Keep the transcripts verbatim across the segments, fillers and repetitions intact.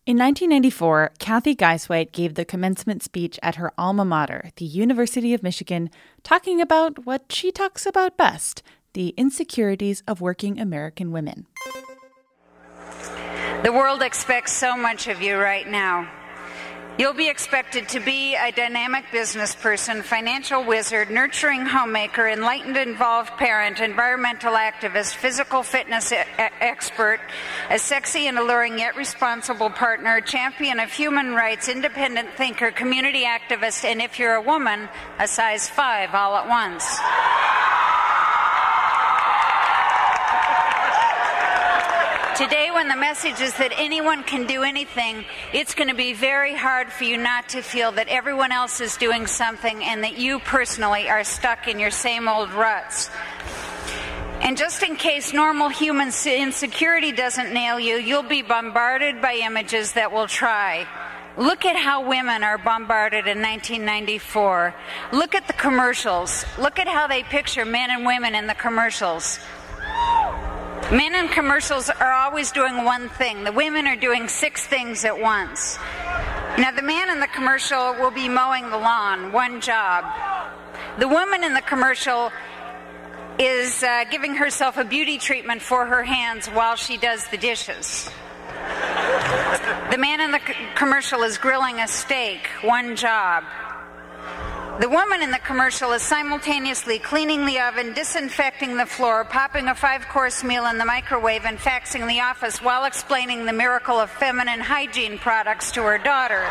In nineteen ninety-four, Kathy Geisweit gave the commencement speech at her alma mater, the University of Michigan, talking about what she talks about best, the insecurities of working American women. The world expects so much of you right now. You'll be expected to be a dynamic business person, financial wizard, nurturing homemaker, enlightened, involved parent, environmental activist, physical fitness e- expert, a sexy and alluring yet responsible partner, champion of human rights, independent thinker, community activist, and if you're a woman, a size five all at once. Today, when the message is that anyone can do anything, it's going to be very hard for you not to feel that everyone else is doing something and that you personally are stuck in your same old ruts. And just in case normal human insecurity doesn't nail you, you'll be bombarded by images that will try. Look at how women are bombarded in nineteen ninety-four. Look at the commercials. Look at how they picture men and women in the commercials. Men in commercials are always doing one thing. The women are doing six things at once. Now, the man in the commercial will be mowing the lawn, one job. The woman in the commercial is uh, giving herself a beauty treatment for her hands while she does the dishes. The man in the c- commercial is grilling a steak, one job. The woman in the commercial is simultaneously cleaning the oven, disinfecting the floor, popping a five-course meal in the microwave, and faxing the office while explaining the miracle of feminine hygiene products to her daughter.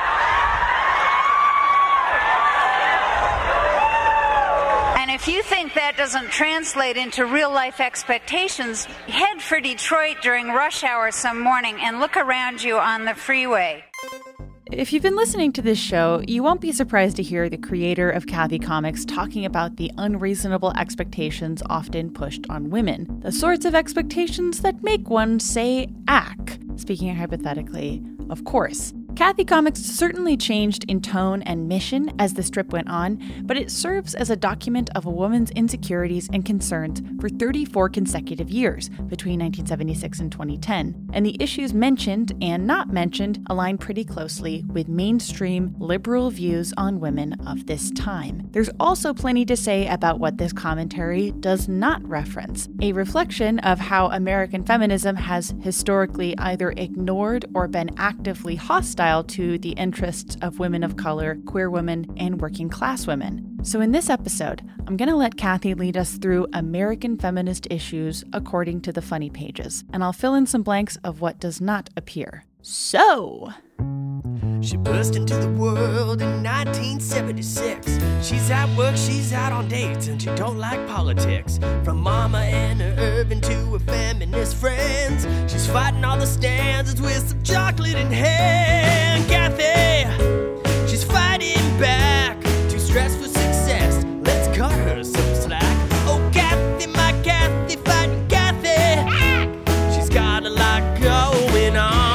And if you think that doesn't translate into real-life expectations, head for Detroit during rush hour some morning and look around you on the freeway. If you've been listening to this show, you won't be surprised to hear the creator of Kathy Comics talking about the unreasonable expectations often pushed on women. The sorts of expectations that make one say, ack. Speaking hypothetically, of course. Kathy Comics certainly changed in tone and mission as the strip went on, but it serves as a document of a woman's insecurities and concerns for thirty-four consecutive years between nineteen seventy-six and twenty ten, and the issues mentioned and not mentioned align pretty closely with mainstream liberal views on women of this time. There's also plenty to say about what this commentary does not reference, a reflection of how American feminism has historically either ignored or been actively hostile to the interests of women of color, queer women, and working class women. So in this episode, I'm going to let Kathy lead us through American feminist issues according to the funny pages, and I'll fill in some blanks of what does not appear. So... She burst into the world in nineteen seventy-six. She's at work, she's out on dates, and she don't like politics. From Mama Anna Irvin to her feminist friends, she's fighting all the stanzas with some chocolate in hand. Kathy, she's fighting back, too stressed for success. Let's cut her some slack. Oh, Kathy, my Kathy, fighting Kathy. She's got a lot going on.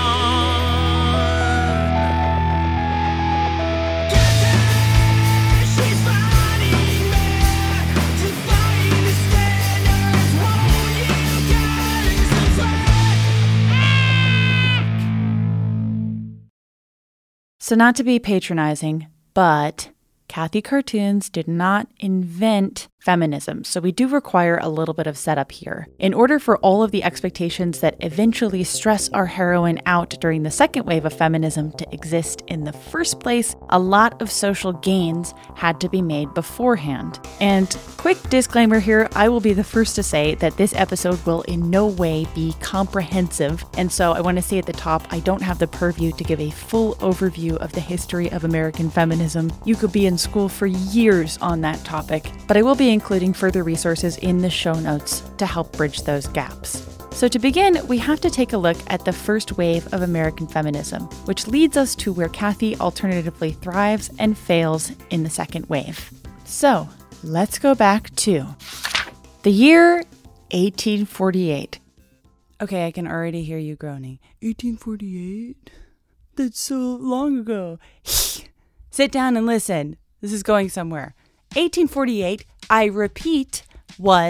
So not to be patronizing, but Kathy Cartoons did not invent feminism, so we do require a little bit of setup here. In order for all of the expectations that eventually stress our heroine out during the second wave of feminism to exist in the first place, a lot of social gains had to be made beforehand. And quick disclaimer here, I will be the first to say that this episode will in no way be comprehensive, and so I want to say at the top, I don't have the purview to give a full overview of the history of American feminism. You could be in school for years on that topic, but I will be including further resources in the show notes to help bridge those gaps. So to begin, we have to take a look at the first wave of American feminism, which leads us to where Kathy alternatively thrives and fails in the second wave. So let's go back to the year eighteen forty-eight. Okay, I can already hear you groaning. eighteen forty-eight? That's so long ago. Sit down and listen. This is going somewhere. eighteen forty-eight, I repeat, was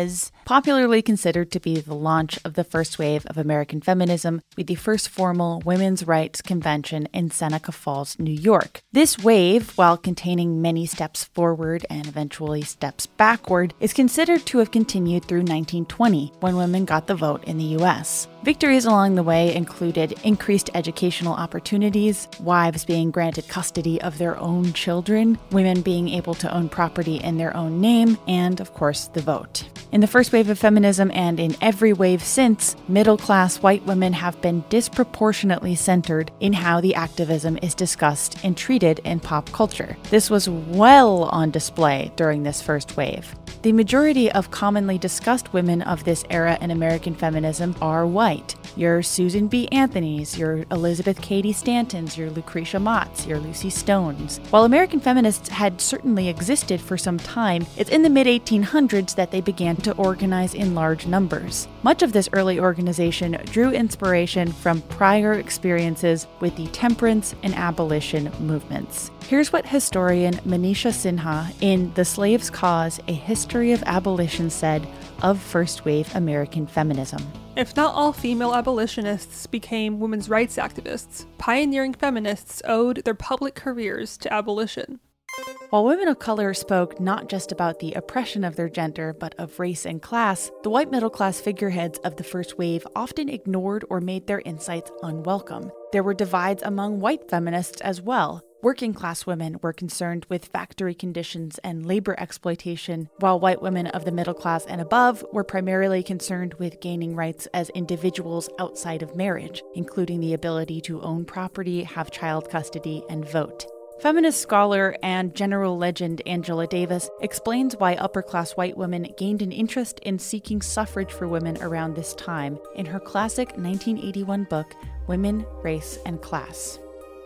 popularly considered to be the launch of the first wave of American feminism with the first formal women's rights convention in Seneca Falls, New York. This wave, while containing many steps forward and eventually steps backward, is considered to have continued through nineteen twenty, when women got the vote in the U S. Victories along the way included increased educational opportunities, wives being granted custody of their own children, women being able to own property in their own name, and, of course, the vote. In the first wave of feminism and in every wave since, middle-class white women have been disproportionately centered in how the activism is discussed and treated in pop culture. This was well on display during this first wave. The majority of commonly discussed women of this era in American feminism are white. Your Susan B. Anthonys, your Elizabeth Cady Stantons, your Lucretia Motts, your Lucy Stones. While American feminists had certainly existed for some time, it's in the mid eighteen hundreds that they began to organize in large numbers. Much of this early organization drew inspiration from prior experiences with the temperance and abolition movements. Here's what historian Manisha Sinha in The Slave's Cause, A History of Abolition said of first-wave American feminism. If not all female abolitionists became women's rights activists, pioneering feminists owed their public careers to abolition. While women of color spoke not just about the oppression of their gender, but of race and class, the white middle-class figureheads of the first wave often ignored or made their insights unwelcome. There were divides among white feminists as well. Working-class women were concerned with factory conditions and labor exploitation, while white women of the middle class and above were primarily concerned with gaining rights as individuals outside of marriage, including the ability to own property, have child custody, and vote. Feminist scholar and general legend Angela Davis explains why upper-class white women gained an interest in seeking suffrage for women around this time in her classic nineteen eighty-one book, Women, Race, and Class.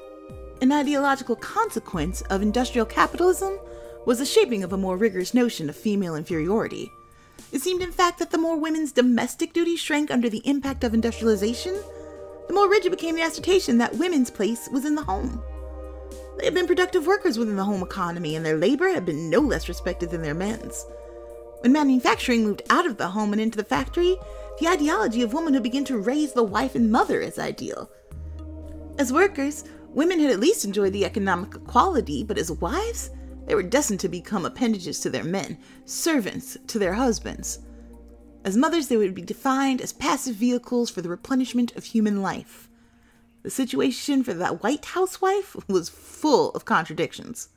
An ideological consequence of industrial capitalism was the shaping of a more rigorous notion of female inferiority. It seemed, in fact, that the more women's domestic duties shrank under the impact of industrialization, the more rigid became the assertion that women's place was in the home. They had been productive workers within the home economy, and their labor had been no less respected than their men's. When manufacturing moved out of the home and into the factory, the ideology of womanhood began to raise the wife and mother as ideal. As workers, women had at least enjoyed the economic equality, but as wives, they were destined to become appendages to their men, servants to their husbands. As mothers, they would be defined as passive vehicles for the replenishment of human life. The situation for that white housewife was full of contradictions.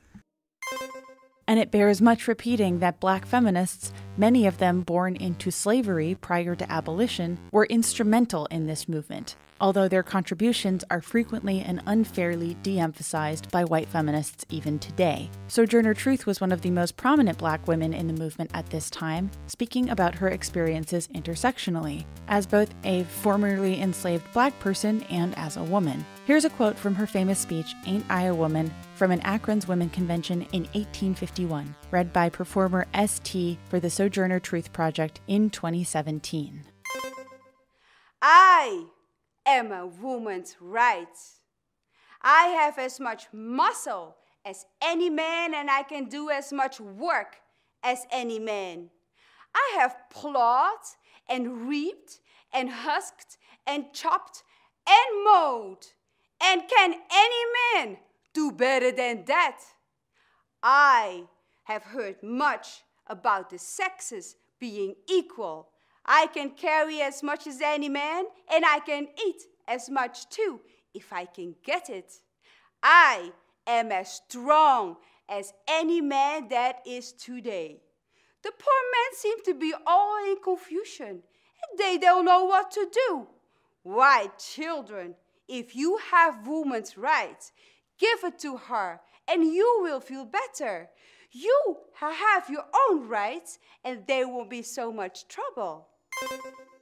And it bears much repeating that black feminists, many of them born into slavery prior to abolition, were instrumental in this movement, although their contributions are frequently and unfairly de-emphasized by white feminists even today. Sojourner Truth was one of the most prominent black women in the movement at this time, speaking about her experiences intersectionally, as both a formerly enslaved black person and as a woman. Here's a quote from her famous speech, Ain't I a Woman?, from an Akron's Women Convention in eighteen fifty-one, read by performer S T for the Sojourner Truth Project in twenty seventeen. I am a woman's rights. I have as much muscle as any man, and I can do as much work as any man. I have plowed and reaped and husked and chopped and mowed. And can any man do better than that? I have heard much about the sexes being equal. I can carry as much as any man, and I can eat as much too, if I can get it. I am as strong as any man that is today. The poor men seem to be all in confusion, and they don't know what to do. Why, children, if you have women's rights, give it to her, and you will feel better. You have your own rights, and there won't be so much trouble.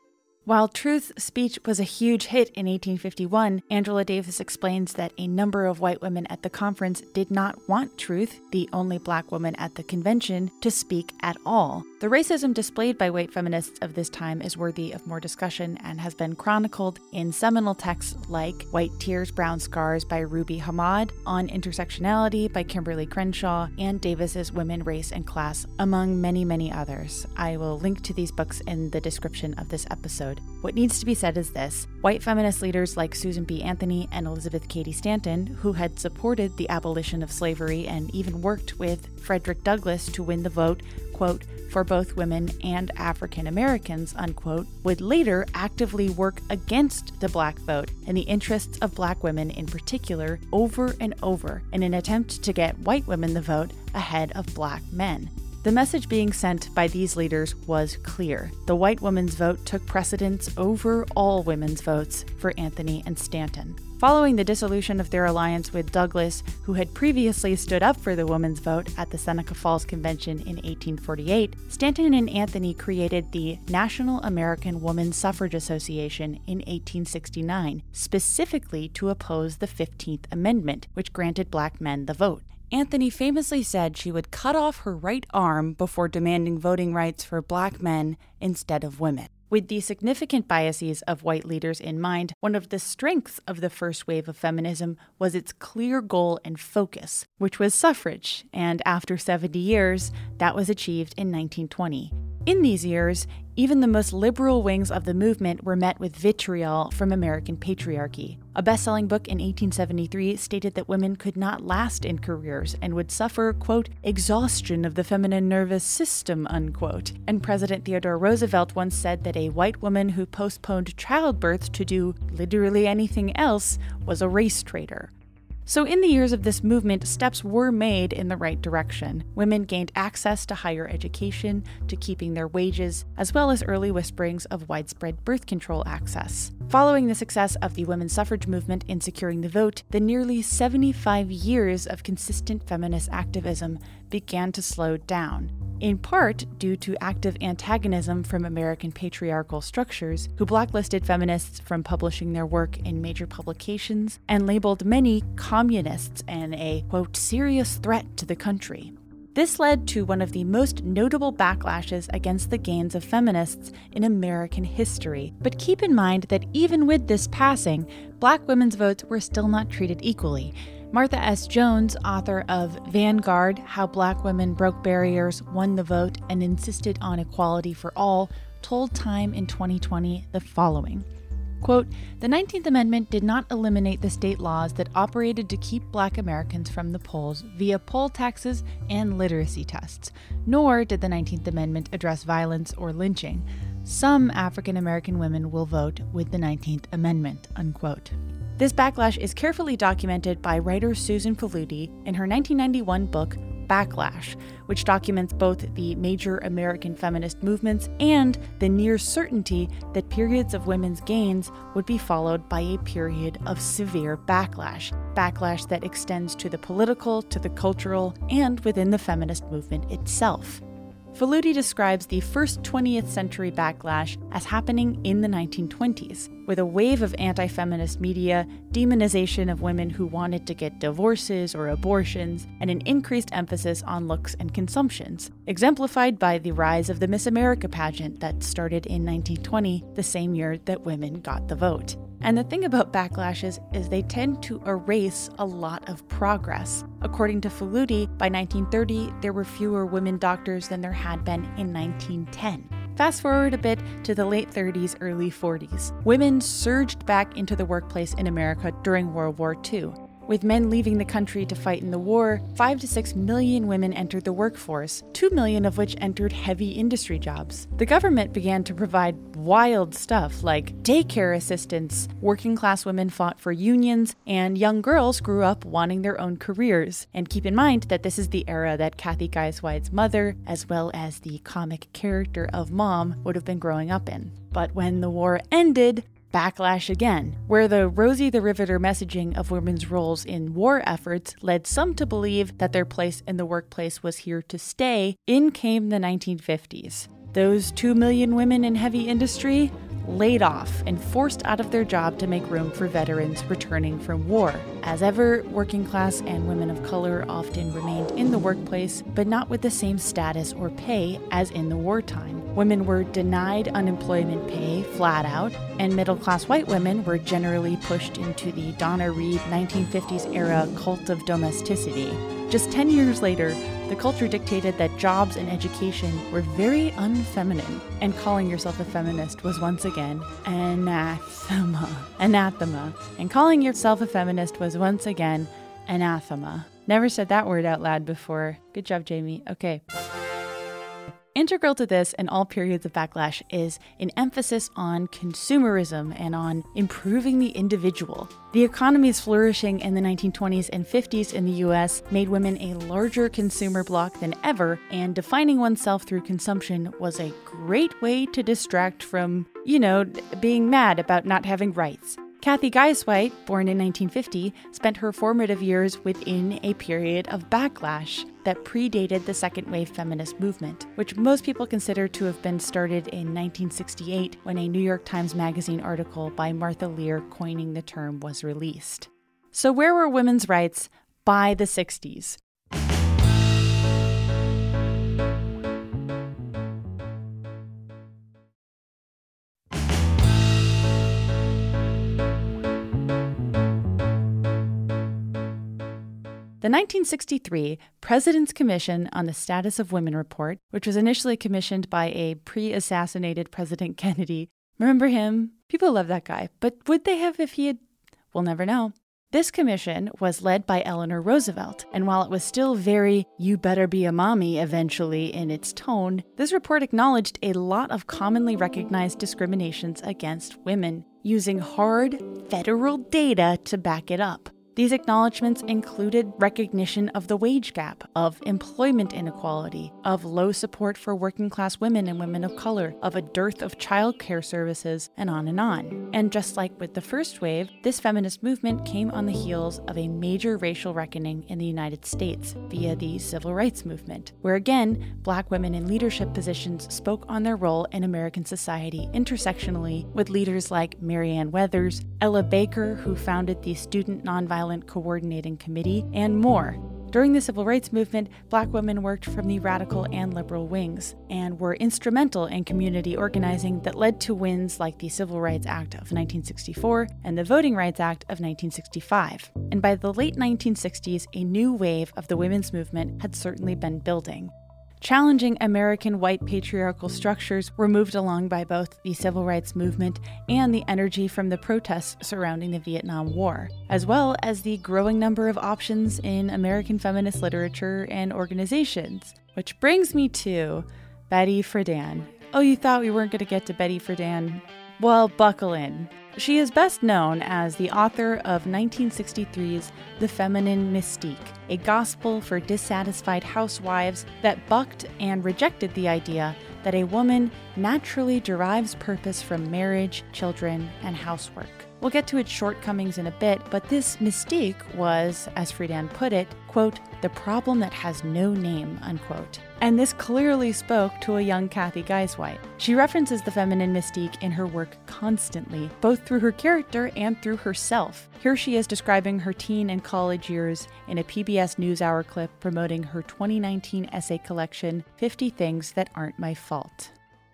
While Truth's speech was a huge hit in eighteen fifty-one, Angela Davis explains that a number of white women at the conference did not want Truth, the only black woman at the convention, to speak at all. The racism displayed by white feminists of this time is worthy of more discussion and has been chronicled in seminal texts like White Tears, Brown Scars by Ruby Hamad, On Intersectionality by Kimberly Crenshaw, and Davis's Women, Race, and Class, among many, many others. I will link to these books in the description of this episode. What needs to be said is this: white feminist leaders like Susan B. Anthony and Elizabeth Cady Stanton, who had supported the abolition of slavery and even worked with Frederick Douglass to win the vote, quote, for both women and African Americans, unquote, would later actively work against the black vote and the interests of black women in particular over and over in an attempt to get white women the vote ahead of black men. The message being sent by these leaders was clear. The white woman's vote took precedence over all women's votes for Anthony and Stanton. Following the dissolution of their alliance with Douglass, who had previously stood up for the women's vote at the Seneca Falls Convention in eighteen forty-eight, Stanton and Anthony created the National American Woman Suffrage Association in eighteen sixty-nine, specifically to oppose the fifteenth Amendment, which granted black men the vote. Anthony famously said she would cut off her right arm before demanding voting rights for black men instead of women. With the significant biases of white leaders in mind, one of the strengths of the first wave of feminism was its clear goal and focus, which was suffrage, and after seventy years, that was achieved in nineteen twenty. In these years, even the most liberal wings of the movement were met with vitriol from American patriarchy. A best-selling book in eighteen seventy-three stated that women could not last in careers and would suffer, quote, exhaustion of the feminine nervous system, unquote. And President Theodore Roosevelt once said that a white woman who postponed childbirth to do literally anything else was a race traitor. So in the years of this movement, steps were made in the right direction. Women gained access to higher education, to keeping their wages, as well as early whisperings of widespread birth control access. Following the success of the women's suffrage movement in securing the vote, the nearly seventy-five years of consistent feminist activism began to slow down, in part due to active antagonism from American patriarchal structures, who blacklisted feminists from publishing their work in major publications and labeled many communists and a, quote, serious threat to the country. This led to one of the most notable backlashes against the gains of feminists in American history. But keep in mind that even with this passing, black women's votes were still not treated equally. Martha S. Jones, author of Vanguard, How Black Women Broke Barriers, Won the Vote, and Insisted on Equality for All, told Time in twenty twenty the following. Quote, the nineteenth Amendment did not eliminate the state laws that operated to keep black Americans from the polls via poll taxes and literacy tests, nor did the nineteenth Amendment address violence or lynching. Some African American women will vote with the nineteenth Amendment, unquote. This backlash is carefully documented by writer Susan Faludi in her nineteen ninety-one book, Backlash, which documents both the major American feminist movements and the near certainty that periods of women's gains would be followed by a period of severe backlash, backlash that extends to the political, to the cultural, and within the feminist movement itself. Faludi describes the first twentieth century backlash as happening in the nineteen twenties, with a wave of anti-feminist media, demonization of women who wanted to get divorces or abortions, and an increased emphasis on looks and consumptions, exemplified by the rise of the Miss America pageant that started in nineteen twenty, the same year that women got the vote. And the thing about backlashes is they tend to erase a lot of progress. According to Faludi, by nineteen thirty, there were fewer women doctors than there had been in nineteen ten. Fast forward a bit to the late thirties, early forties. Women surged back into the workplace in America during World War Two. With men leaving the country to fight in the war, five to six million women entered the workforce, two million of which entered heavy industry jobs. The government began to provide wild stuff like daycare assistance, working class women fought for unions, and young girls grew up wanting their own careers. And keep in mind that this is the era that Kathy Guy-Swide's mother, as well as the comic character of Mom, would have been growing up in. But when the war ended, backlash again, where the Rosie the Riveter messaging of women's roles in war efforts led some to believe that their place in the workplace was here to stay. In came the nineteen fifties. Those two million women in heavy industry laid off and forced out of their job to make room for veterans returning from war. As ever, working class and women of color often remained in the workplace, but not with the same status or pay as in the wartime. Women were denied unemployment pay flat out, and middle-class white women were generally pushed into the Donna Reed nineteen fifties era cult of domesticity. Just ten years later, the culture dictated that jobs and education were very unfeminine, and calling yourself a feminist was once again anathema. Anathema. And calling yourself a feminist was once again anathema. Never said that word out loud before. Good job, Jamie. Okay. Integral to this and all periods of backlash is an emphasis on consumerism and on improving the individual. The economy's flourishing in the nineteen twenties and fifties in the U S made women a larger consumer bloc than ever, and defining oneself through consumption was a great way to distract from, you know, being mad about not having rights. Kathy Geiswhite, born in nineteen fifty, spent her formative years within a period of backlash that predated the second wave feminist movement, which most people consider to have been started in nineteen sixty-eight when a New York Times Magazine article by Martha Lear coining the term was released. So where were women's rights by the sixties? The nineteen sixty-three President's Commission on the Status of Women report, which was initially commissioned by a pre-assassinated President Kennedy. Remember him? People love that guy. But would they have if he had? We'll never know. This commission was led by Eleanor Roosevelt, and while it was still very "you better be a mommy" eventually in its tone, this report acknowledged a lot of commonly recognized discriminations against women, using hard federal data to back it up. These acknowledgments included recognition of the wage gap, of employment inequality, of low support for working-class women and women of color, of a dearth of childcare services, and on and on. And just like with the first wave, this feminist movement came on the heels of a major racial reckoning in the United States via the Civil Rights Movement, where again, Black women in leadership positions spoke on their role in American society intersectionally with leaders like Marianne Weathers, Ella Baker, who founded the Student Nonviolent Coordinating Committee, and more. During the Civil Rights Movement, Black women worked from the radical and liberal wings and were instrumental in community organizing that led to wins like the Civil Rights Act of nineteen sixty-four and the Voting Rights Act of nineteen sixty-five. And by the late nineteen sixties, a new wave of the women's movement had certainly been building. Challenging American white patriarchal structures were moved along by both the Civil Rights Movement and the energy from the protests surrounding the Vietnam War, as well as the growing number of options in American feminist literature and organizations. Which brings me to Betty Friedan. Oh, you thought we weren't going to get to Betty Friedan? Well, buckle in. She is best known as the author of nineteen sixty-three's The Feminine Mystique, a gospel for dissatisfied housewives that bucked and rejected the idea that a woman naturally derives purpose from marriage, children, and housework. We'll get to its shortcomings in a bit, but this mystique was, as Friedan put it, quote, the problem that has no name, unquote. And this clearly spoke to a young Kathy Geiswhite. She references the feminine mystique in her work constantly, both through her character and through herself. Here she is describing her teen and college years in a P B S NewsHour clip promoting her twenty nineteen essay collection, fifty Things That Aren't My Fault.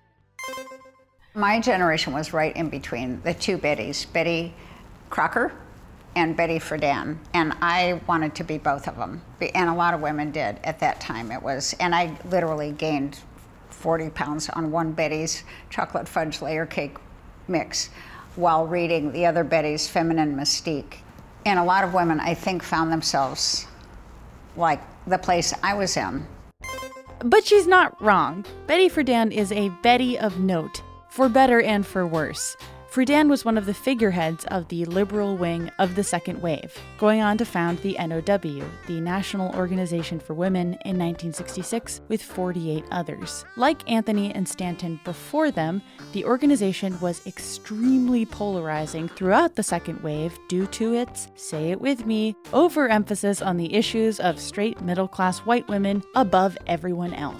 My generation was right in between the two Bettys, Betty Crocker and Betty Friedan, and I wanted to be both of them, and a lot of women did at that time. It was, and I literally gained forty pounds on one Betty's chocolate fudge layer cake mix while reading the other Betty's Feminine Mystique. And a lot of women, I think, found themselves like the place I was in. But she's not wrong. Betty Friedan is a Betty of note, for better and for worse. Friedan was one of the figureheads of the liberal wing of the second wave, going on to found the N O W, the National Organization for Women, in nineteen sixty-six with forty-eight others. Like Anthony and Stanton before them, the organization was extremely polarizing throughout the second wave due to its, say it with me, overemphasis on the issues of straight middle-class white women above everyone else.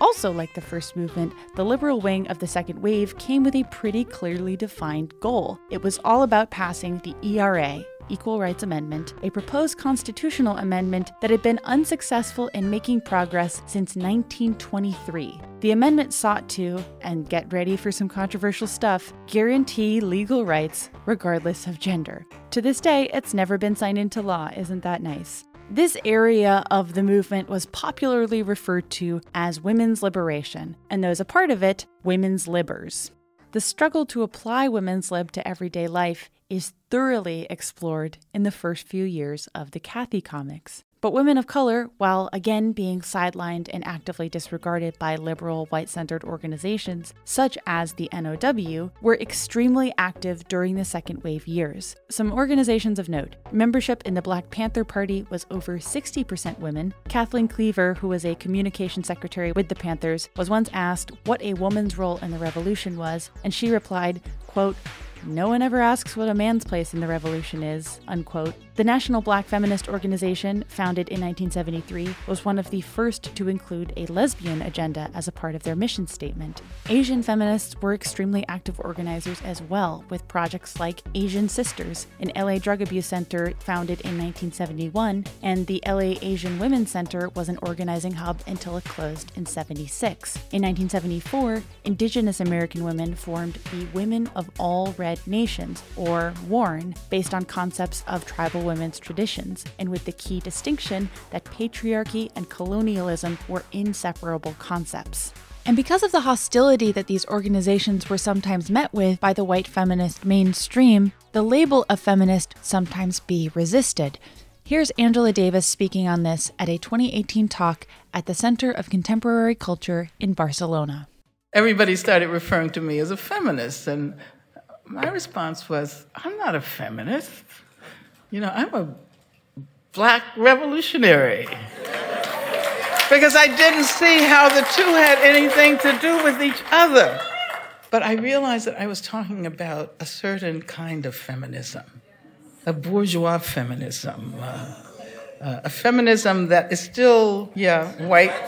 Also, like the first movement, the liberal wing of the second wave came with a pretty clearly defined goal. It was all about passing the E R A, Equal Rights Amendment, a proposed constitutional amendment that had been unsuccessful in making progress since nineteen twenty-three. The amendment sought to, and get ready for some controversial stuff, guarantee legal rights regardless of gender. To this day, it's never been signed into law. Isn't that nice? This area of the movement was popularly referred to as women's liberation, and those a part of it, women's libbers. The struggle to apply women's lib to everyday life is thoroughly explored in the first few years of the Cathy comics. But women of color, while again being sidelined and actively disregarded by liberal, white-centered organizations such as the N O W, were extremely active during the second wave years. Some organizations of note: membership in the Black Panther Party was over sixty percent women. Kathleen Cleaver, who was a communication secretary with the Panthers, was once asked what a woman's role in the revolution was, and she replied, quote, "No one ever asks what a man's place in the revolution is," unquote. The National Black Feminist Organization, founded in nineteen seventy-three, was one of the first to include a lesbian agenda as a part of their mission statement. Asian feminists were extremely active organizers as well, with projects like Asian Sisters, an L A drug abuse center founded in nineteen seventy-one, and the L A Asian Women's Center was an organizing hub until it closed in seventy-six. In nineteen seventy-four, Indigenous American women formed the Women of All Red Nations, or WARN, based on concepts of tribal women's traditions, and with the key distinction that patriarchy and colonialism were inseparable concepts. And because of the hostility that these organizations were sometimes met with by the white feminist mainstream, the label of feminist sometimes be resisted. Here's Angela Davis speaking on this at a twenty eighteen talk at the Center of Contemporary Culture in Barcelona. Everybody started referring to me as a feminist, and my response was, I'm not a feminist. You know, I'm a black revolutionary. Because I didn't see how the two had anything to do with each other. But I realized that I was talking about a certain kind of feminism, a bourgeois feminism, uh, uh, a feminism that is still, yeah, white,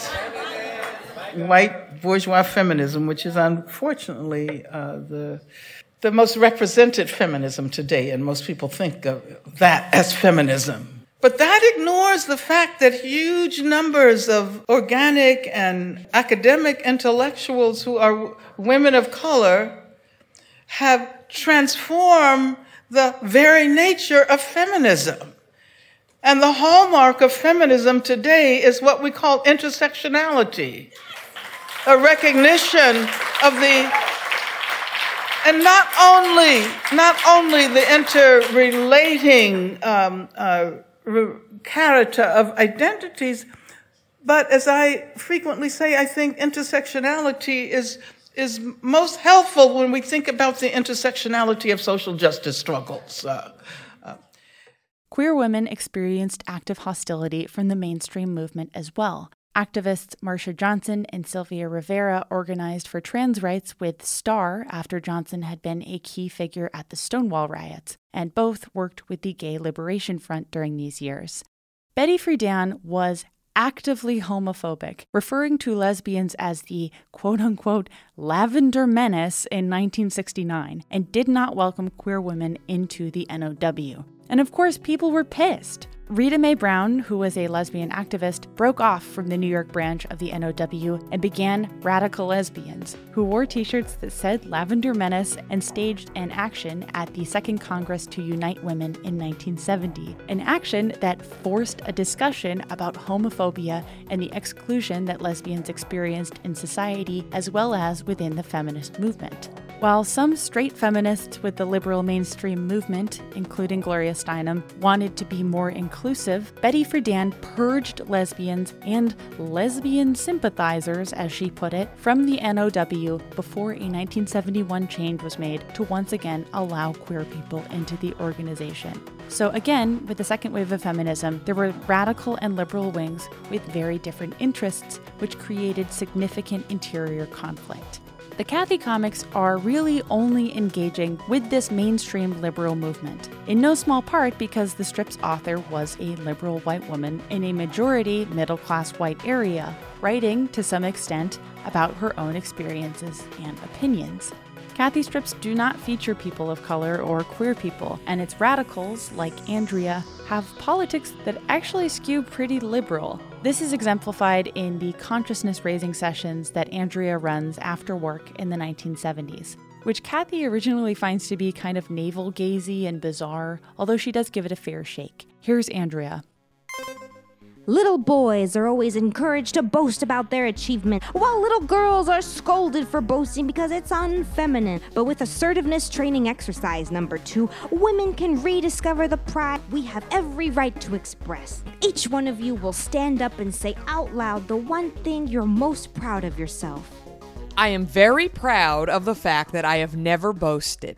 white bourgeois feminism, which is unfortunately uh, the the most represented feminism today, and most people think of that as feminism. But that ignores the fact that huge numbers of organic and academic intellectuals who are women of color have transformed the very nature of feminism. And the hallmark of feminism today is what we call intersectionality, a recognition of the And not only, not only the interrelating um, uh, re- character of identities, but as I frequently say, I think intersectionality is is most helpful when we think about the intersectionality of social justice struggles. Uh, uh. Queer women experienced active hostility from the mainstream movement as well. Activists Marsha Johnson and Sylvia Rivera organized for trans rights with STAR after Johnson had been a key figure at the Stonewall riots, and both worked with the Gay Liberation Front during these years. Betty Friedan was actively homophobic, referring to lesbians as the quote-unquote Lavender Menace in nineteen sixty-nine, and did not welcome queer women into the N O W. And of course, people were pissed. Rita Mae Brown, who was a lesbian activist, broke off from the New York branch of the N O W and began Radical Lesbians, who wore t-shirts that said Lavender Menace and staged an action at the Second Congress to Unite Women in nineteen seventy, an action that forced a discussion about homophobia and the exclusion that lesbians experienced in society as well as within the feminist movement. While some straight feminists with the liberal mainstream movement, including Gloria Steinem, wanted to be more inclusive, Betty Friedan purged lesbians and lesbian sympathizers, as she put it, from the N O W before a nineteen seventy-one change was made to once again allow queer people into the organization. So again, with the second wave of feminism, there were radical and liberal wings with very different interests, which created significant interior conflict. The Cathy comics are really only engaging with this mainstream liberal movement, in no small part because the strip's author was a liberal white woman in a majority middle-class white area, writing, to some extent, about her own experiences and opinions. Cathy strips do not feature people of color or queer people, and its radicals, like Andrea, have politics that actually skew pretty liberal. This is exemplified in the consciousness-raising sessions that Andrea runs after work in the nineteen seventies, which Cathy originally finds to be kind of navel-gazy and bizarre, although she does give it a fair shake. Here's Andrea. Little boys are always encouraged to boast about their achievement, while little girls are scolded for boasting because it's unfeminine. But with assertiveness training exercise number two, women can rediscover the pride we have every right to express. Each one of you will stand up and say out loud the one thing you're most proud of yourself. I am very proud of the fact that I have never boasted.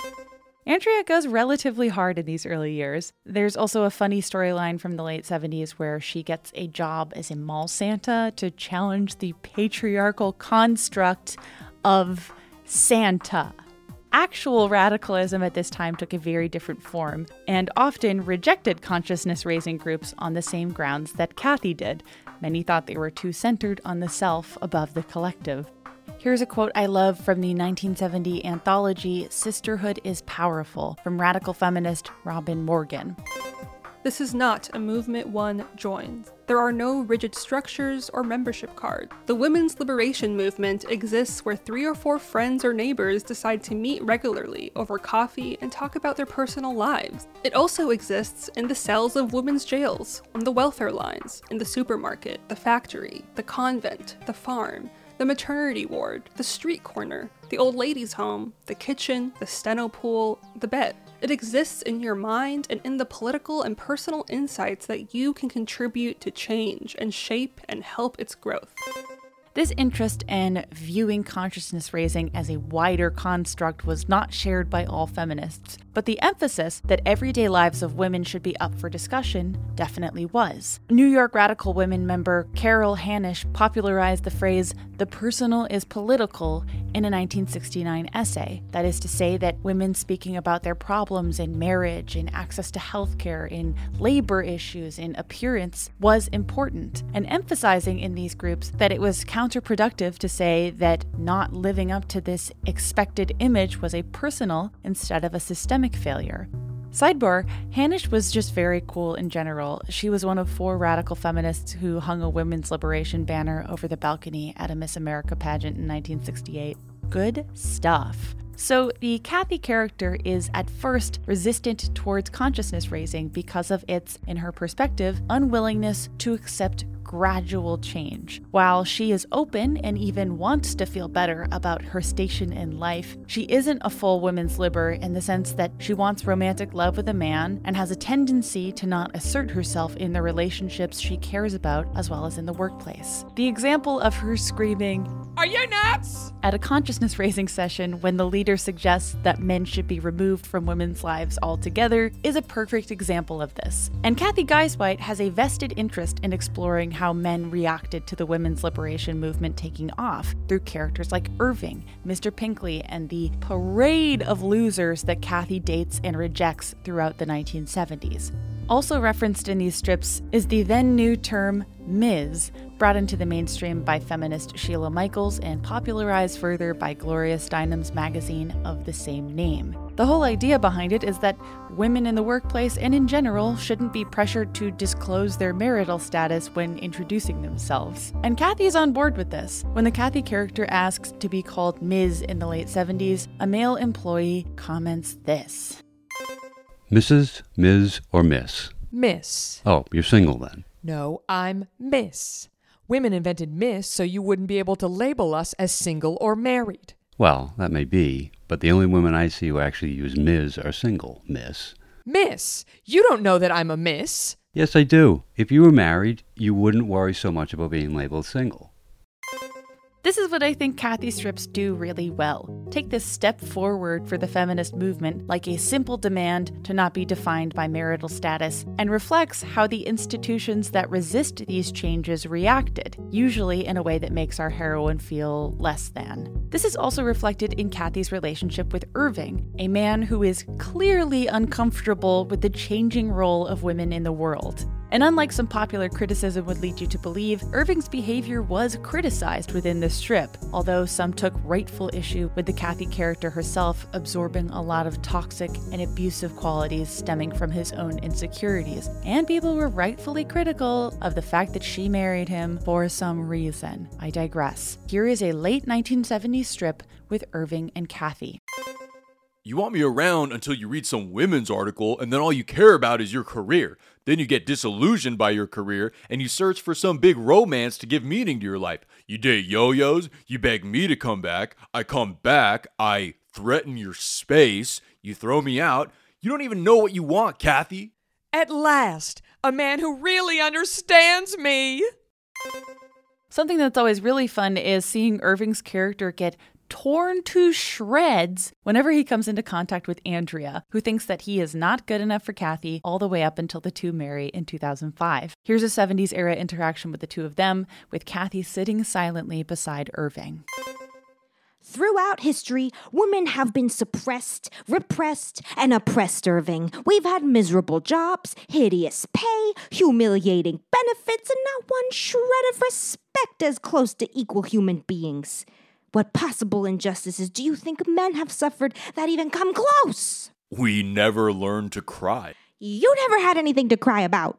Andrea goes relatively hard in these early years. There's also a funny storyline from the late seventies where she gets a job as a mall Santa to challenge the patriarchal construct of Santa. Actual radicalism at this time took a very different form and often rejected consciousness-raising groups on the same grounds that Cathy did. Many thought they were too centered on the self above the collective. Here's a quote I love from the nineteen seventy anthology Sisterhood is Powerful from radical feminist Robin Morgan. This is not a movement one joins. There are no rigid structures or membership cards. The women's liberation movement exists where three or four friends or neighbors decide to meet regularly over coffee and talk about their personal lives. It also exists in the cells of women's jails, on the welfare lines, in the supermarket, the factory, the convent, the farm, the maternity ward, the street corner, the old ladies' home, the kitchen, the steno pool, the bed. It exists in your mind and in the political and personal insights that you can contribute to change and shape and help its growth. This interest in viewing consciousness raising as a wider construct was not shared by all feminists, but the emphasis that everyday lives of women should be up for discussion definitely was. New York Radical Women member Carol Hanisch popularized the phrase, "the personal is political," in a nineteen sixty-nine essay. That is to say that women speaking about their problems in marriage, in access to healthcare, in labor issues, in appearance was important, and emphasizing in these groups that it was counterproductive to say that not living up to this expected image was a personal instead of a systemic failure. Sidebar, Hanisch was just very cool in general. She was one of four radical feminists who hung a women's liberation banner over the balcony at a Miss America pageant in nineteen sixty-eight. Good stuff. So the Cathy character is at first resistant towards consciousness raising because of its, in her perspective, unwillingness to accept gradual change. While she is open and even wants to feel better about her station in life, she isn't a full women's liber in the sense that she wants romantic love with a man and has a tendency to not assert herself in the relationships she cares about as well as in the workplace. The example of her screaming, "Are you nuts?" at a consciousness raising session when the leader suggests that men should be removed from women's lives altogether is a perfect example of this. And Cathy Guisewite has a vested interest in exploring how men reacted to the women's liberation movement taking off through characters like Irving, Mister Pinkley, and the parade of losers that Cathy dates and rejects throughout the nineteen seventies. Also referenced in these strips is the then new term Miz, brought into the mainstream by feminist Sheila Michaels and popularized further by Gloria Steinem's magazine of the same name. The whole idea behind it is that women in the workplace and in general shouldn't be pressured to disclose their marital status when introducing themselves. And Cathy's on board with this. When the Cathy character asks to be called Miz in the late seventies, a male employee comments this. Missus, Miz, or Miss? Miss. Oh, you're single then? No, I'm Miss. Women invented Miss so you wouldn't be able to label us as single or married. Well, that may be, but the only women I see who actually use Miz are single, Miss. Miss? You don't know that I'm a Miss. Yes, I do. If you were married, you wouldn't worry so much about being labeled single. This is what I think Kathy strips do really well. Take this step forward for the feminist movement like a simple demand to not be defined by marital status, and reflects how the institutions that resist these changes reacted, usually in a way that makes our heroine feel less than. This is also reflected in Kathy's relationship with Irving, a man who is clearly uncomfortable with the changing role of women in the world. And unlike some popular criticism would lead you to believe, Irving's behavior was criticized within the strip, although some took rightful issue with the Kathy character herself absorbing a lot of toxic and abusive qualities stemming from his own insecurities. And people were rightfully critical of the fact that she married him for some reason. I digress. Here is a late nineteen seventies strip with Irving and Kathy. You want me around until you read some women's article, and then all you care about is your career. Then you get disillusioned by your career, and you search for some big romance to give meaning to your life. You date yo-yos, you beg me to come back, I come back, I threaten your space, you throw me out. You don't even know what you want, Kathy. At last, a man who really understands me. Something that's always really fun is seeing Irving's character get torn to shreds whenever he comes into contact with Andrea, who thinks that he is not good enough for Kathy all the way up until the two marry in two thousand five. Here's a seventies era interaction with the two of them, with Kathy sitting silently beside Irving. Throughout history, women have been suppressed, repressed, and oppressed, Irving. We've had miserable jobs, hideous pay, humiliating benefits, and not one shred of respect as close to equal human beings. What possible injustices do you think men have suffered that even come close? We never learned to cry. You never had anything to cry about.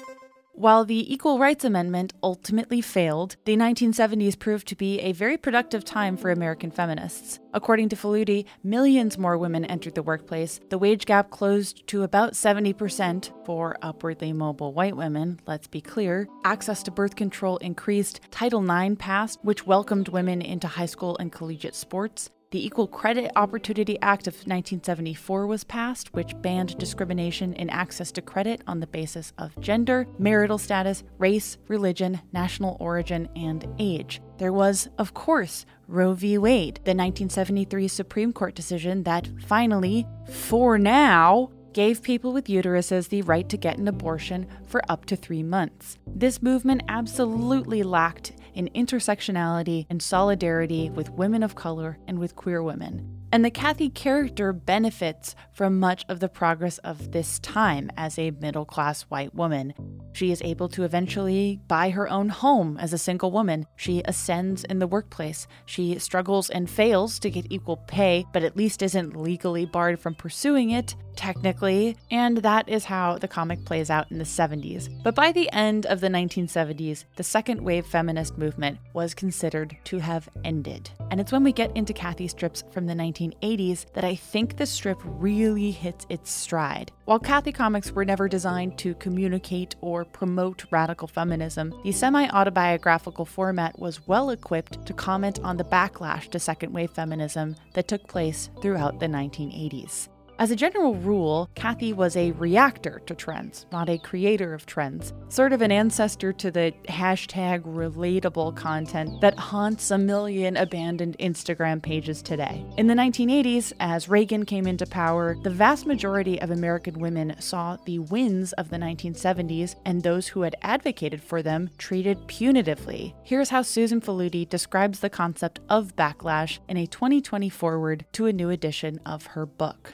While the Equal Rights Amendment ultimately failed, the nineteen seventies proved to be a very productive time for American feminists. According to Faludi, millions more women entered the workplace, the wage gap closed to about seventy percent for upwardly mobile white women, let's be clear, access to birth control increased, Title nine passed, which welcomed women into high school and collegiate sports. The Equal Credit Opportunity Act of nineteen seventy-four was passed, which banned discrimination in access to credit on the basis of gender, marital status, race, religion, national origin, and age. There was, of course, Roe v. Wade, the nineteen seventy-three Supreme Court decision that finally, for now, gave people with uteruses the right to get an abortion for up to three months. This movement absolutely lacked in intersectionality and solidarity with women of color and with queer women. And the Kathy character benefits from much of the progress of this time as a middle-class white woman. She is able to eventually buy her own home as a single woman. She ascends in the workplace. She struggles and fails to get equal pay, but at least isn't legally barred from pursuing it, technically. And that is how the comic plays out in the seventies. But by the end of the nineteen seventies, the second wave feminist movement was considered to have ended. And it's when we get into Kathy strips from the nineteen eighties that I think the strip really hits its stride. While Kathy comics were never designed to communicate or promote radical feminism, the semi-autobiographical format was well equipped to comment on the backlash to second wave feminism that took place throughout the nineteen eighties. As a general rule, Kathy was a reactor to trends, not a creator of trends, sort of an ancestor to the hashtag relatable content that haunts a million abandoned Instagram pages today. In the nineteen eighties, as Reagan came into power, the vast majority of American women saw the wins of the nineteen seventies and those who had advocated for them treated punitively. Here's how Susan Faludi describes the concept of backlash in a twenty twenty foreword to a new edition of her book.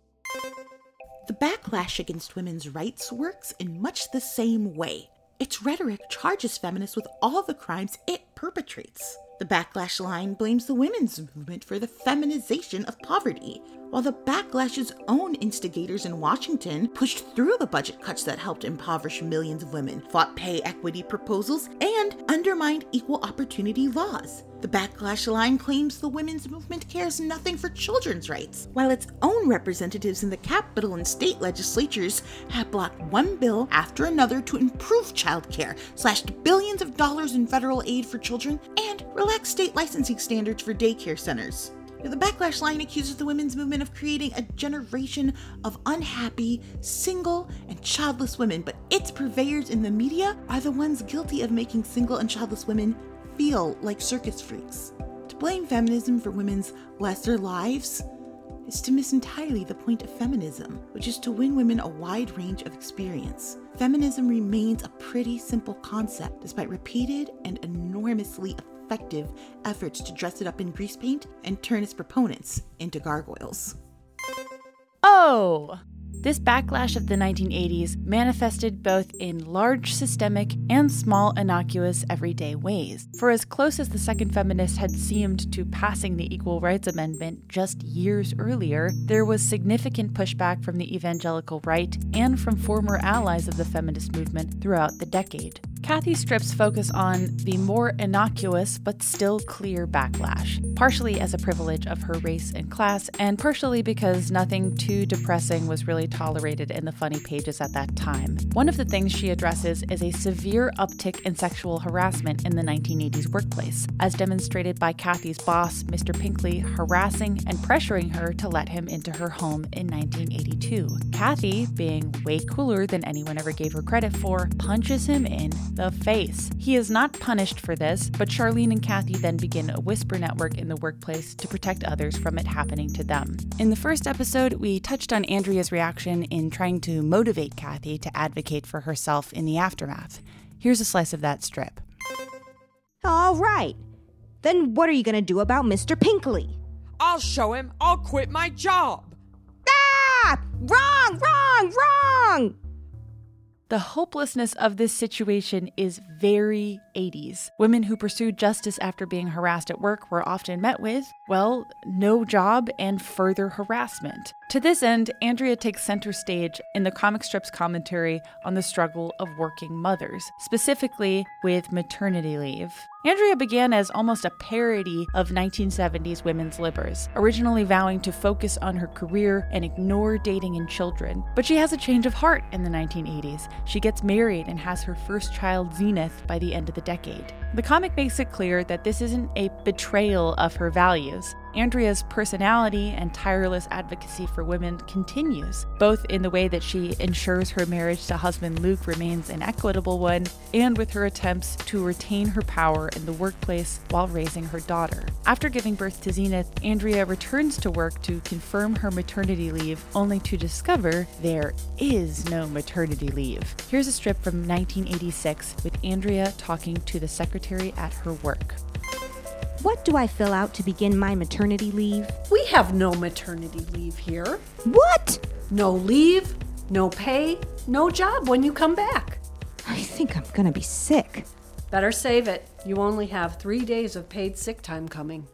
The backlash against women's rights works in much the same way. Its rhetoric charges feminists with all the crimes it perpetrates. The backlash line blames the women's movement for the feminization of poverty, while the backlash's own instigators in Washington pushed through the budget cuts that helped impoverish millions of women, fought pay equity proposals, and undermined equal opportunity laws. The backlash line claims the women's movement cares nothing for children's rights, while its own representatives in the Capitol and state legislatures have blocked one bill after another to improve childcare, slashed billions of dollars in federal aid for children, and relaxed state licensing standards for daycare centers. The backlash line accuses the women's movement of creating a generation of unhappy, single, and childless women, but its purveyors in the media are the ones guilty of making single and childless women feel like circus freaks. To blame feminism for women's lesser lives is to miss entirely the point of feminism, which is to win women a wide range of experience. Feminism remains a pretty simple concept, despite repeated and enormously effective efforts to dress it up in grease paint and turn its proponents into gargoyles. Oh! This backlash of the nineteen eighties manifested both in large systemic and small innocuous everyday ways. For as close as the second feminist had seemed to passing the Equal Rights Amendment just years earlier, there was significant pushback from the evangelical right and from former allies of the feminist movement throughout the decade. Kathy's strips focus on the more innocuous but still clear backlash, partially as a privilege of her race and class, and partially because nothing too depressing was really tolerated in the funny pages at that time. One of the things she addresses is a severe uptick in sexual harassment in the nineteen eighties workplace, as demonstrated by Kathy's boss, Mister Pinkley, harassing and pressuring her to let him into her home in nineteen eighty-two. Kathy, being way cooler than anyone ever gave her credit for, punches him in the face. He is not punished for this, but Charlene and Kathy then begin a whisper network in the workplace to protect others from it happening to them. In the first episode, we touched on Andrea's reaction in trying to motivate Kathy to advocate for herself in the aftermath. Here's a slice of that strip. All right. Then what are you going to do about Mister Pinkley? I'll show him I'll quit my job. Ah! Wrong, wrong, wrong! The hopelessness of this situation is very eighties. Women who pursued justice after being harassed at work were often met with, well, no job and further harassment. To this end, Andrea takes center stage in the comic strip's commentary on the struggle of working mothers, specifically with maternity leave. Andrea began as almost a parody of nineteen seventies women's libbers, originally vowing to focus on her career and ignore dating and children. But she has a change of heart in the nineteen eighties. She gets married and has her first child, Zenith, by the end of the decade. The comic makes it clear that this isn't a betrayal of her values. Andrea's personality and tireless advocacy for women continues, both in the way that she ensures her marriage to husband Luke remains an equitable one, and with her attempts to retain her power in the workplace while raising her daughter. After giving birth to Zenith, Andrea returns to work to confirm her maternity leave, only to discover there is no maternity leave. Here's a strip from nineteen eighty-six with Andrea talking to the secretary at her work. What do I fill out to begin my maternity leave? We have no maternity leave here. What? No leave, no pay, no job when you come back. I think I'm gonna be sick. Better save it. You only have three days of paid sick time coming.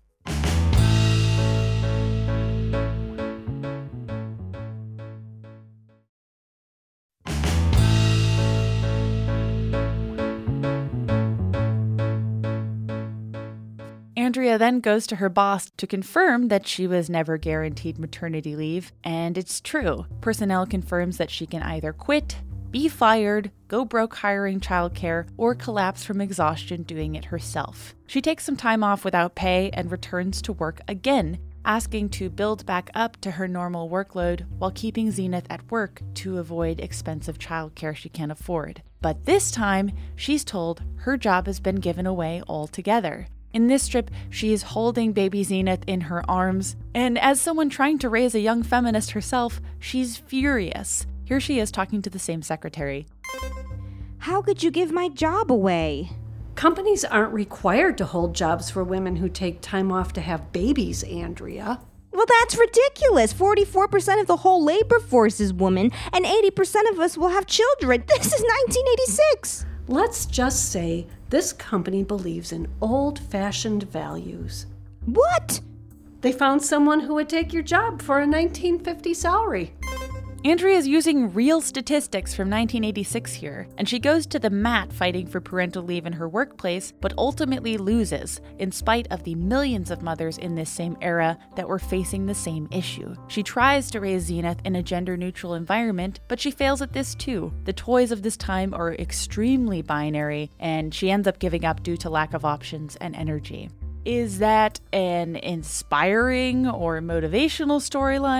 Andrea then goes to her boss to confirm that she was never guaranteed maternity leave, and it's true. Personnel confirms that she can either quit, be fired, go broke hiring childcare, or collapse from exhaustion doing it herself. She takes some time off without pay and returns to work again, asking to build back up to her normal workload while keeping Zenith at work to avoid expensive childcare she can't afford. But this time, she's told her job has been given away altogether. In this strip, she is holding baby Zenith in her arms, and as someone trying to raise a young feminist herself, she's furious. Here she is talking to the same secretary. How could you give my job away? Companies aren't required to hold jobs for women who take time off to have babies, Andrea. Well, that's ridiculous. forty-four percent of the whole labor force is women, and eighty percent of us will have children. This is nineteen eighty-six. Let's just say this company believes in old-fashioned values. What? They found someone who would take your job for a nineteen fifty salary. Andrea is using real statistics from nineteen eighty-six here, and she goes to the mat fighting for parental leave in her workplace, but ultimately loses, in spite of the millions of mothers in this same era that were facing the same issue. She tries to raise Zenith in a gender-neutral environment, but she fails at this too. The toys of this time are extremely binary, and she ends up giving up due to lack of options and energy. Is that an inspiring or motivational storyline?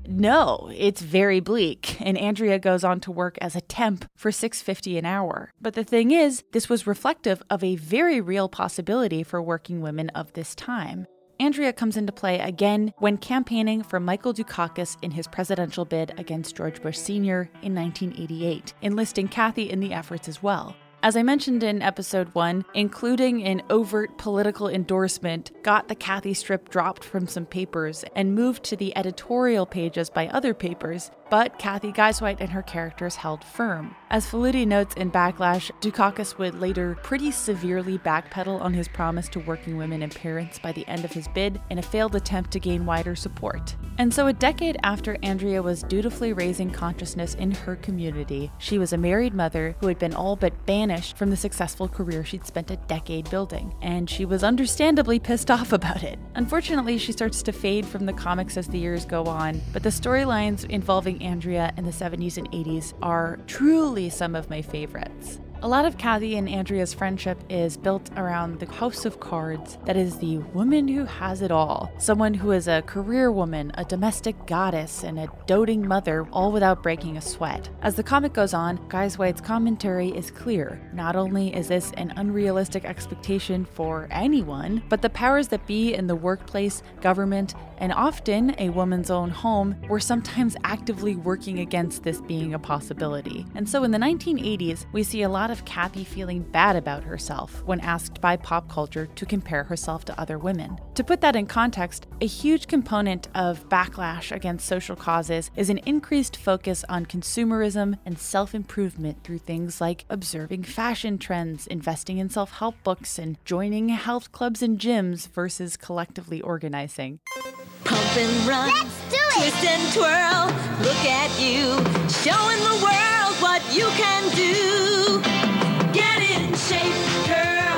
No, it's very bleak, and Andrea goes on to work as a temp for six dollars and fifty cents an hour. But the thing is, this was reflective of a very real possibility for working women of this time. Andrea comes into play again when campaigning for Michael Dukakis in his presidential bid against George Bush Senior in nineteen eighty-eight, enlisting Kathy in the efforts as well. As I mentioned in episode one, including an overt political endorsement got the Kathy strip dropped from some papers and moved to the editorial pages by other papers, but Kathy Guisewite and her characters held firm. As Faludi notes in Backlash, Dukakis would later pretty severely backpedal on his promise to working women and parents by the end of his bid in a failed attempt to gain wider support. And so a decade after Andrea was dutifully raising consciousness in her community, she was a married mother who had been all but banished from the successful career she'd spent a decade building, and she was understandably pissed off about it. Unfortunately, she starts to fade from the comics as the years go on, but the storylines involving Andrea in the seventies and eighties are truly some of my favorites. A lot of Kathy and Andrea's friendship is built around the House of Cards that is the woman who has it all. Someone who is a career woman, a domestic goddess, and a doting mother, all without breaking a sweat. As the comic goes on, Guisewite's commentary is clear. Not only is this an unrealistic expectation for anyone, but the powers that be in the workplace, government, and often a woman's own home were sometimes actively working against this being a possibility. And so in the nineteen eighties, we see a lot of Kathy feeling bad about herself when asked by pop culture to compare herself to other women. To put that in context, a huge component of backlash against social causes is an increased focus on consumerism and self-improvement through things like observing fashion trends, investing in self-help books, and joining health clubs and gyms versus collectively organizing. Pump and run, let's do it! Twist and twirl, look at you, showing the world what you can do. Get in shape, girl,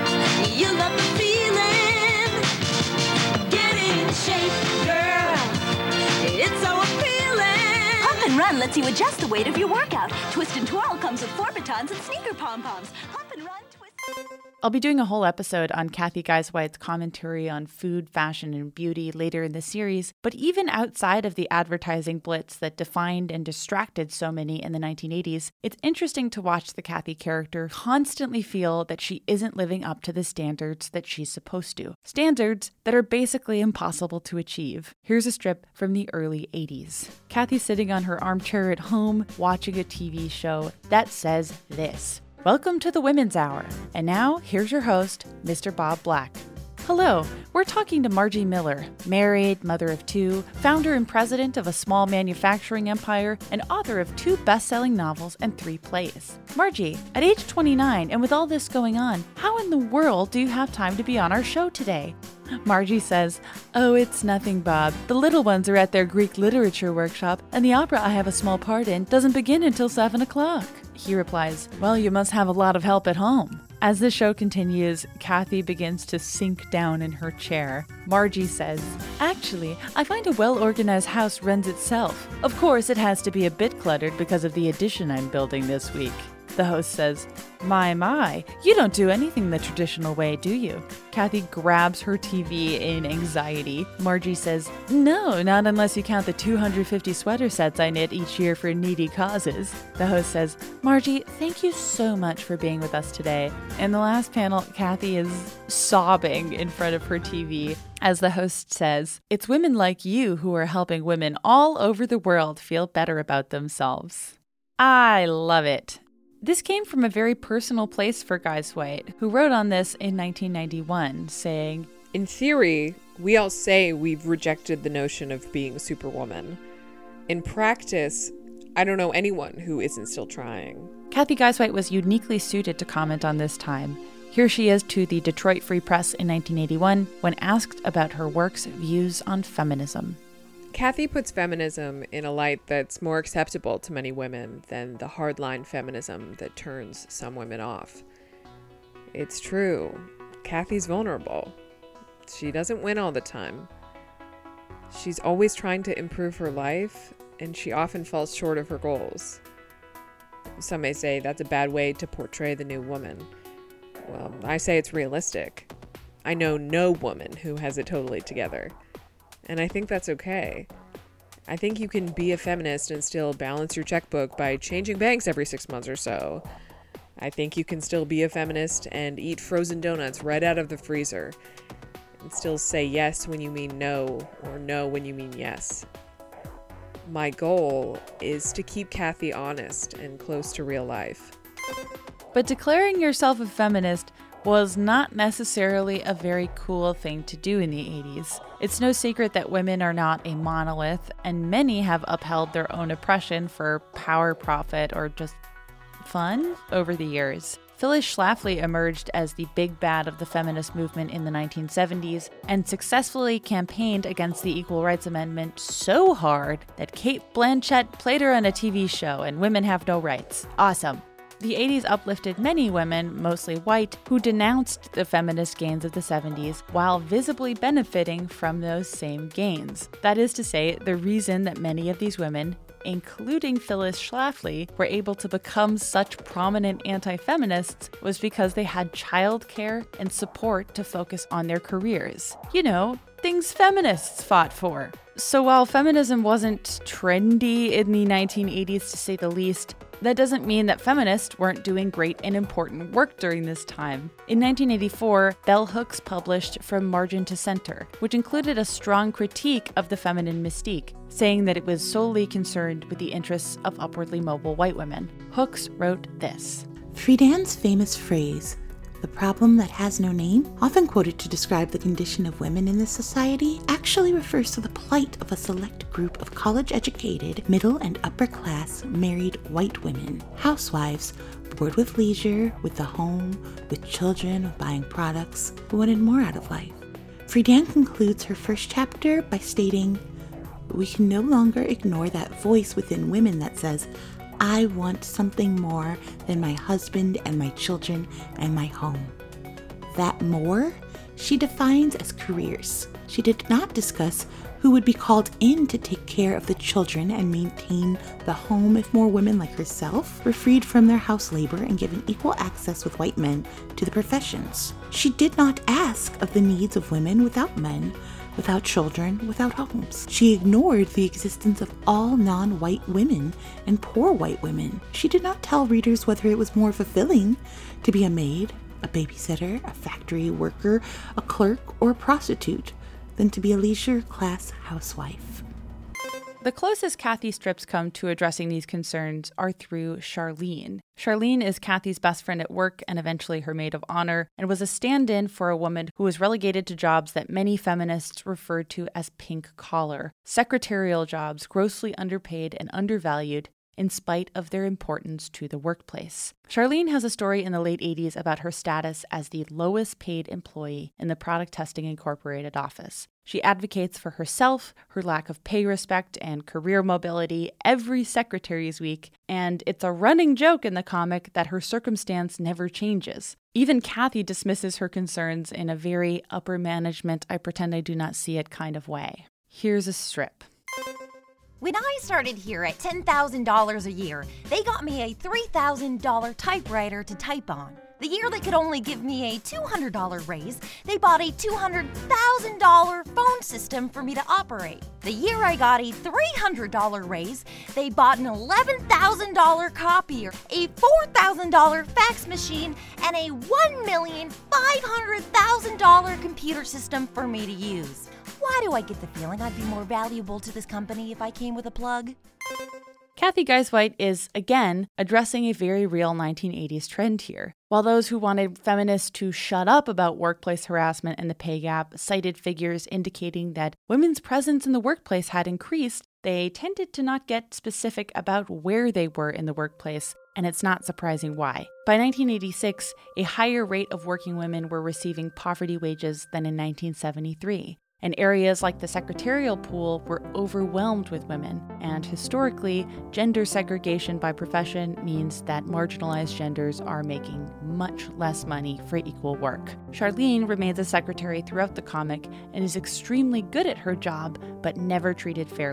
you love the feeling. Get in shape, girl, it's so appealing. Pump and run lets you adjust the weight of your workout. Twist and twirl comes with four batons and sneaker pom-poms. Pump and run, twist. I'll be doing a whole episode on Kathy Guisewite's commentary on food, fashion, and beauty later in the series, but even outside of the advertising blitz that defined and distracted so many in the nineteen eighties, it's interesting to watch the Kathy character constantly feel that she isn't living up to the standards that she's supposed to. Standards that are basically impossible to achieve. Here's a strip from the early eighties. Kathy's sitting on her armchair at home, watching a T V show that says this: "Welcome to the Women's Hour. And now, here's your host, Mister Bob Black." Hello, we're talking to Margie Miller, married, mother of two, founder and president of a small manufacturing empire, and author of two best-selling novels and three plays. Margie, at age twenty-nine, and with all this going on, how in the world do you have time to be on our show today? Margie says, "Oh, it's nothing, Bob. The little ones are at their Greek literature workshop, and the opera I have a small part in doesn't begin until seven o'clock. He replies, "Well, you must have a lot of help at home." As the show continues, Kathy begins to sink down in her chair. Margie says, "Actually, I find a well-organized house runs itself. Of course, it has to be a bit cluttered because of the addition I'm building this week." The host says, "My, my, you don't do anything the traditional way, do you?" Kathy grabs her T V in anxiety. Margie says, "No, not unless you count the two hundred fifty sweater sets I knit each year for needy causes." The host says, "Margie, thank you so much for being with us today." In the last panel, Kathy is sobbing in front of her T V. As the host says, "It's women like you who are helping women all over the world feel better about themselves." I love it. This came from a very personal place for Guisewite, who wrote on this in nineteen ninety-one, saying, "In theory, we all say we've rejected the notion of being Superwoman. In practice, I don't know anyone who isn't still trying." Kathy Guisewite was uniquely suited to comment on this time. Here she is to the Detroit Free Press in nineteen eighty-one when asked about her work's views on feminism. Kathy puts feminism in a light that's more acceptable to many women than the hardline feminism that turns some women off. It's true. Kathy's vulnerable. She doesn't win all the time. She's always trying to improve her life, and she often falls short of her goals. Some may say that's a bad way to portray the new woman. Well, I say it's realistic. I know no woman who has it totally together. And I think that's okay. I think you can be a feminist and still balance your checkbook by changing banks every six months or so. I think you can still be a feminist and eat frozen donuts right out of the freezer and still say yes when you mean no or no when you mean yes. My goal is to keep Kathy honest and close to real life. But declaring yourself a feminist was not necessarily a very cool thing to do in the eighties. It's no secret that women are not a monolith, and many have upheld their own oppression for power, profit, or just fun over the years. Phyllis Schlafly emerged as the big bad of the feminist movement in the nineteen seventies and successfully campaigned against the Equal Rights Amendment so hard that Cate Blanchett played her on a T V show and Women Have No Rights. Awesome. The eighties uplifted many women, mostly white, who denounced the feminist gains of the seventies while visibly benefiting from those same gains. That is to say, the reason that many of these women, including Phyllis Schlafly, were able to become such prominent anti-feminists was because they had childcare and support to focus on their careers. You know, things feminists fought for. So while feminism wasn't trendy in the nineteen eighties to say the least, that doesn't mean that feminists weren't doing great and important work during this time. In nineteen eighty-four, Bell Hooks published From Margin to Center, which included a strong critique of the feminine mystique, saying that it was solely concerned with the interests of upwardly mobile white women. Hooks wrote this. Friedan's famous phrase, "The problem that has no name," often quoted to describe the condition of women in this society, actually refers to the plight of a select group of college-educated, middle and upper-class, married white women, housewives, bored with leisure, with the home, with children, of buying products, who wanted more out of life. Friedan concludes her first chapter by stating, "We can no longer ignore that voice within women that says, I want something more than my husband and my children and my home." That more, she defines as careers. She did not discuss who would be called in to take care of the children and maintain the home if more women like herself were freed from their house labor and given equal access with white men to the professions. She did not ask of the needs of women without men, without children, without homes. She ignored the existence of all non-white women and poor white women. She did not tell readers whether it was more fulfilling to be a maid, a babysitter, a factory worker, a clerk, or a prostitute than to be a leisure class housewife. The closest Kathy strips come to addressing these concerns are through Charlene. Charlene is Kathy's best friend at work and eventually her maid of honor, and was a stand-in for a woman who was relegated to jobs that many feminists referred to as pink collar, secretarial jobs grossly underpaid and undervalued in spite of their importance to the workplace. Charlene has a story in the late eighties about her status as the lowest paid employee in the Product Testing Incorporated office. She advocates for herself, her lack of pay respect, and career mobility every Secretary's Week, and it's a running joke in the comic that her circumstance never changes. Even Kathy dismisses her concerns in a very upper management, I pretend I do not see it kind of way. Here's a strip. When I started here at ten thousand dollars a year, they got me a three thousand dollars typewriter to type on. The year they could only give me a two hundred dollars raise, they bought a two hundred thousand dollars phone system for me to operate. The year I got a three hundred dollars raise, they bought an eleven thousand dollars copier, a four thousand dollars fax machine, and a one million five hundred thousand dollars computer system for me to use. Why do I get the feeling I'd be more valuable to this company if I came with a plug? Kathy Geisweit is, again, addressing a very real nineteen eighties trend here. While those who wanted feminists to shut up about workplace harassment and the pay gap cited figures indicating that women's presence in the workplace had increased, they tended to not get specific about where they were in the workplace, and it's not surprising why. By nineteen eighty-six, a higher rate of working women were receiving poverty wages than in nineteen seventy-three. And areas like the secretarial pool were overwhelmed with women. And historically, gender segregation by profession means that marginalized genders are making much less money for equal work. Charlene remains a secretary throughout the comic and is extremely good at her job, but never treated fairly.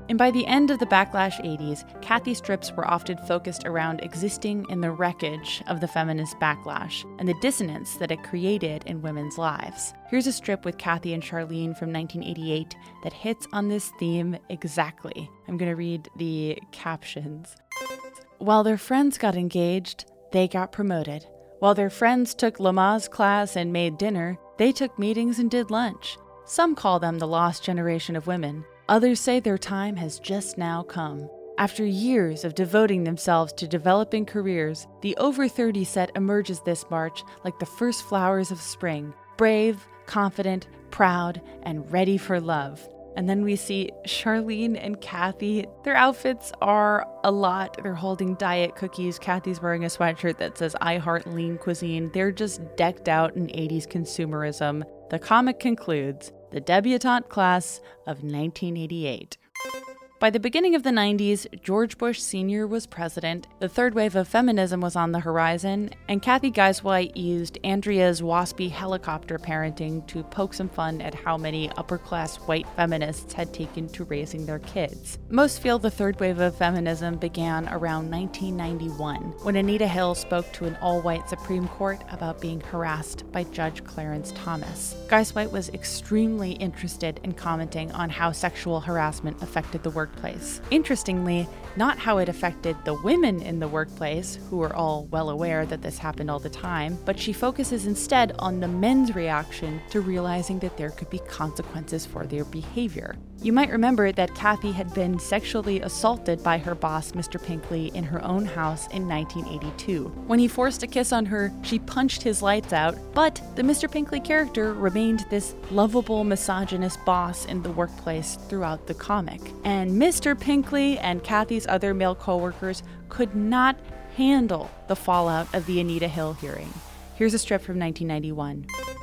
And by the end of the backlash eighties, Cathy strips were often focused around existing in the wreckage of the feminist backlash and the dissonance that it created in women's lives. Here's a strip with Cathy and Charlene from nineteen eighty-eight that hits on this theme exactly. I'm going to read the captions. While their friends got engaged, they got promoted. While their friends took Lamaze class and made dinner, they took meetings and did lunch. Some call them the lost generation of women. Others say their time has just now come. After years of devoting themselves to developing careers, the over thirty set emerges this March like the first flowers of spring, brave, confident, proud, and ready for love. And then we see Charlene and Cathy. Their outfits are a lot. They're holding diet cookies. Cathy's wearing a sweatshirt that says I heart lean cuisine. They're just decked out in eighties consumerism. The comic concludes, the debutante class of nineteen eighty-eight. By the beginning of the nineties, George Bush Senior was president, the third wave of feminism was on the horizon, and Cathy Guise-White used Andrea's waspy helicopter parenting to poke some fun at how many upper-class white feminists had taken to raising their kids. Most feel the third wave of feminism began around nineteen ninety-one, when Anita Hill spoke to an all-white Supreme Court about being harassed by Judge Clarence Thomas. Guise-White was extremely interested in commenting on how sexual harassment affected the workplace. Interestingly, not how it affected the women in the workplace, who are all well aware that this happened all the time, but she focuses instead on the men's reaction to realizing that there could be consequences for their behavior. You might remember that Cathy had been sexually assaulted by her boss, Mister Pinkley, in her own house in nineteen eighty-two. When he forced a kiss on her, she punched his lights out, but the Mister Pinkley character remained this lovable misogynist boss in the workplace throughout the comic. And Mister Pinkley and Cathy's other male coworkers could not handle the fallout of the Anita Hill hearing. Here's a strip from nineteen ninety-one.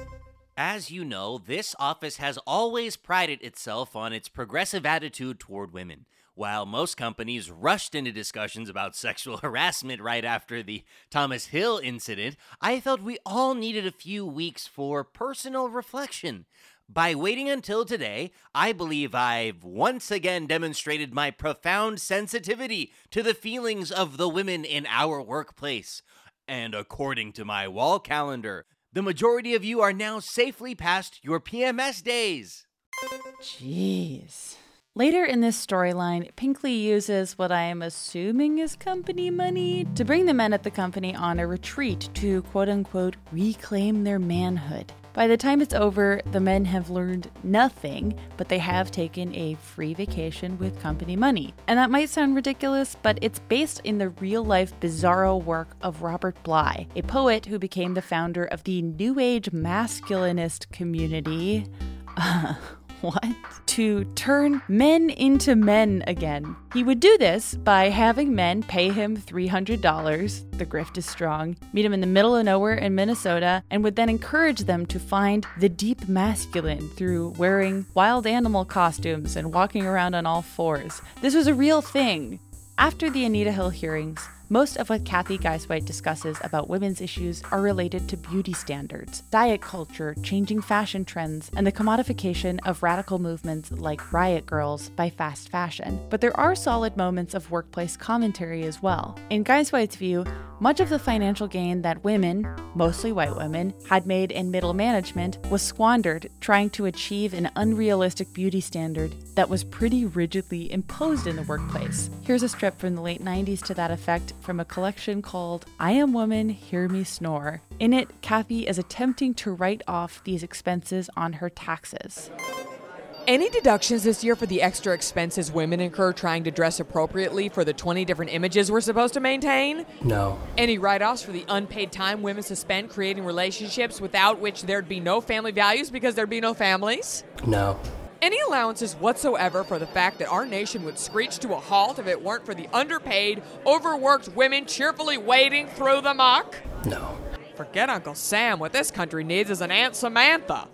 As you know, this office has always prided itself on its progressive attitude toward women. While most companies rushed into discussions about sexual harassment right after the Thomas Hill incident, I felt we all needed a few weeks for personal reflection. By waiting until today, I believe I've once again demonstrated my profound sensitivity to the feelings of the women in our workplace. And according to my wall calendar, the majority of you are now safely past your P M S days. Jeez. Later in this storyline, Pinkley uses what I am assuming is company money to bring the men at the company on a retreat to quote-unquote reclaim their manhood. By the time it's over, the men have learned nothing, but they have taken a free vacation with company money. And that might sound ridiculous, but it's based in the real-life bizarro work of Robert Bly, a poet who became the founder of the New Age masculinist community. Uh, what? To turn men into men again. He would do this by having men pay him three hundred dollars, the grift is strong, meet him in the middle of nowhere in Minnesota, and would then encourage them to find the deep masculine through wearing wild animal costumes and walking around on all fours. This was a real thing. After the Anita Hill hearings, most of what Cathy Guise-White discusses about women's issues are related to beauty standards, diet culture, changing fashion trends, and the commodification of radical movements like Riot Girls by fast fashion. But there are solid moments of workplace commentary as well. In Guise-White's view, much of the financial gain that women, mostly white women, had made in middle management was squandered trying to achieve an unrealistic beauty standard that was pretty rigidly imposed in the workplace. Here's a strip from the late nineties to that effect from a collection called I Am Woman, Hear Me Snore. In it, Cathy is attempting to write off these expenses on her taxes. Any deductions this year for the extra expenses women incur trying to dress appropriately for the twenty different images we're supposed to maintain? No. Any write-offs for the unpaid time women spend creating relationships without which there'd be no family values because there'd be no families? No. Any allowances whatsoever for the fact that our nation would screech to a halt if it weren't for the underpaid, overworked women cheerfully wading through the muck? No. Forget Uncle Sam. What this country needs is an Aunt Samantha.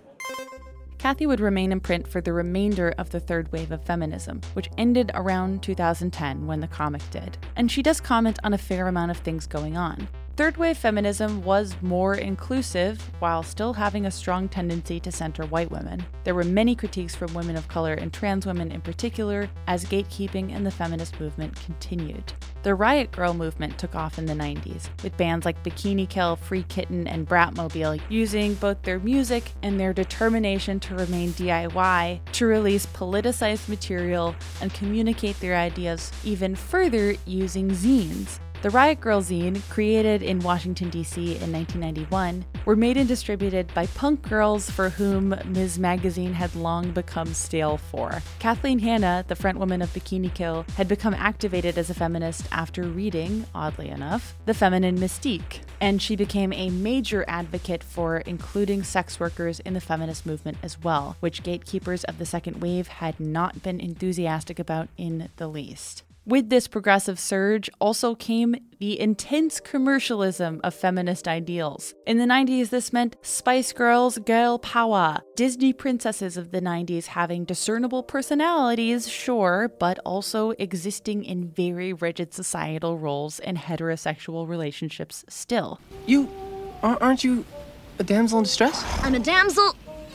Cathy would remain in print for the remainder of the third wave of feminism, which ended around two thousand ten when the comic did. And she does comment on a fair amount of things going on. Third wave feminism was more inclusive while still having a strong tendency to center white women. There were many critiques from women of color and trans women in particular as gatekeeping in the feminist movement continued. The Riot Grrrl movement took off in the nineties, with bands like Bikini Kill, Free Kitten, and Bratmobile using both their music and their determination to remain D I Y to release politicized material and communicate their ideas even further using zines. The Riot Grrrl zine, created in Washington, D C in nineteen ninety-one, were made and distributed by punk girls for whom Miz Magazine had long become stale for. Kathleen Hanna, the frontwoman of Bikini Kill, had become activated as a feminist after reading, oddly enough, The Feminine Mystique, and she became a major advocate for including sex workers in the feminist movement as well, which gatekeepers of the second wave had not been enthusiastic about in the least. With this progressive surge also came the intense commercialism of feminist ideals. In the nineties, this meant Spice Girls, girl power, Disney princesses of the nineties having discernible personalities, sure, but also existing in very rigid societal roles and heterosexual relationships still. You, aren't you a damsel in distress? I'm a damsel.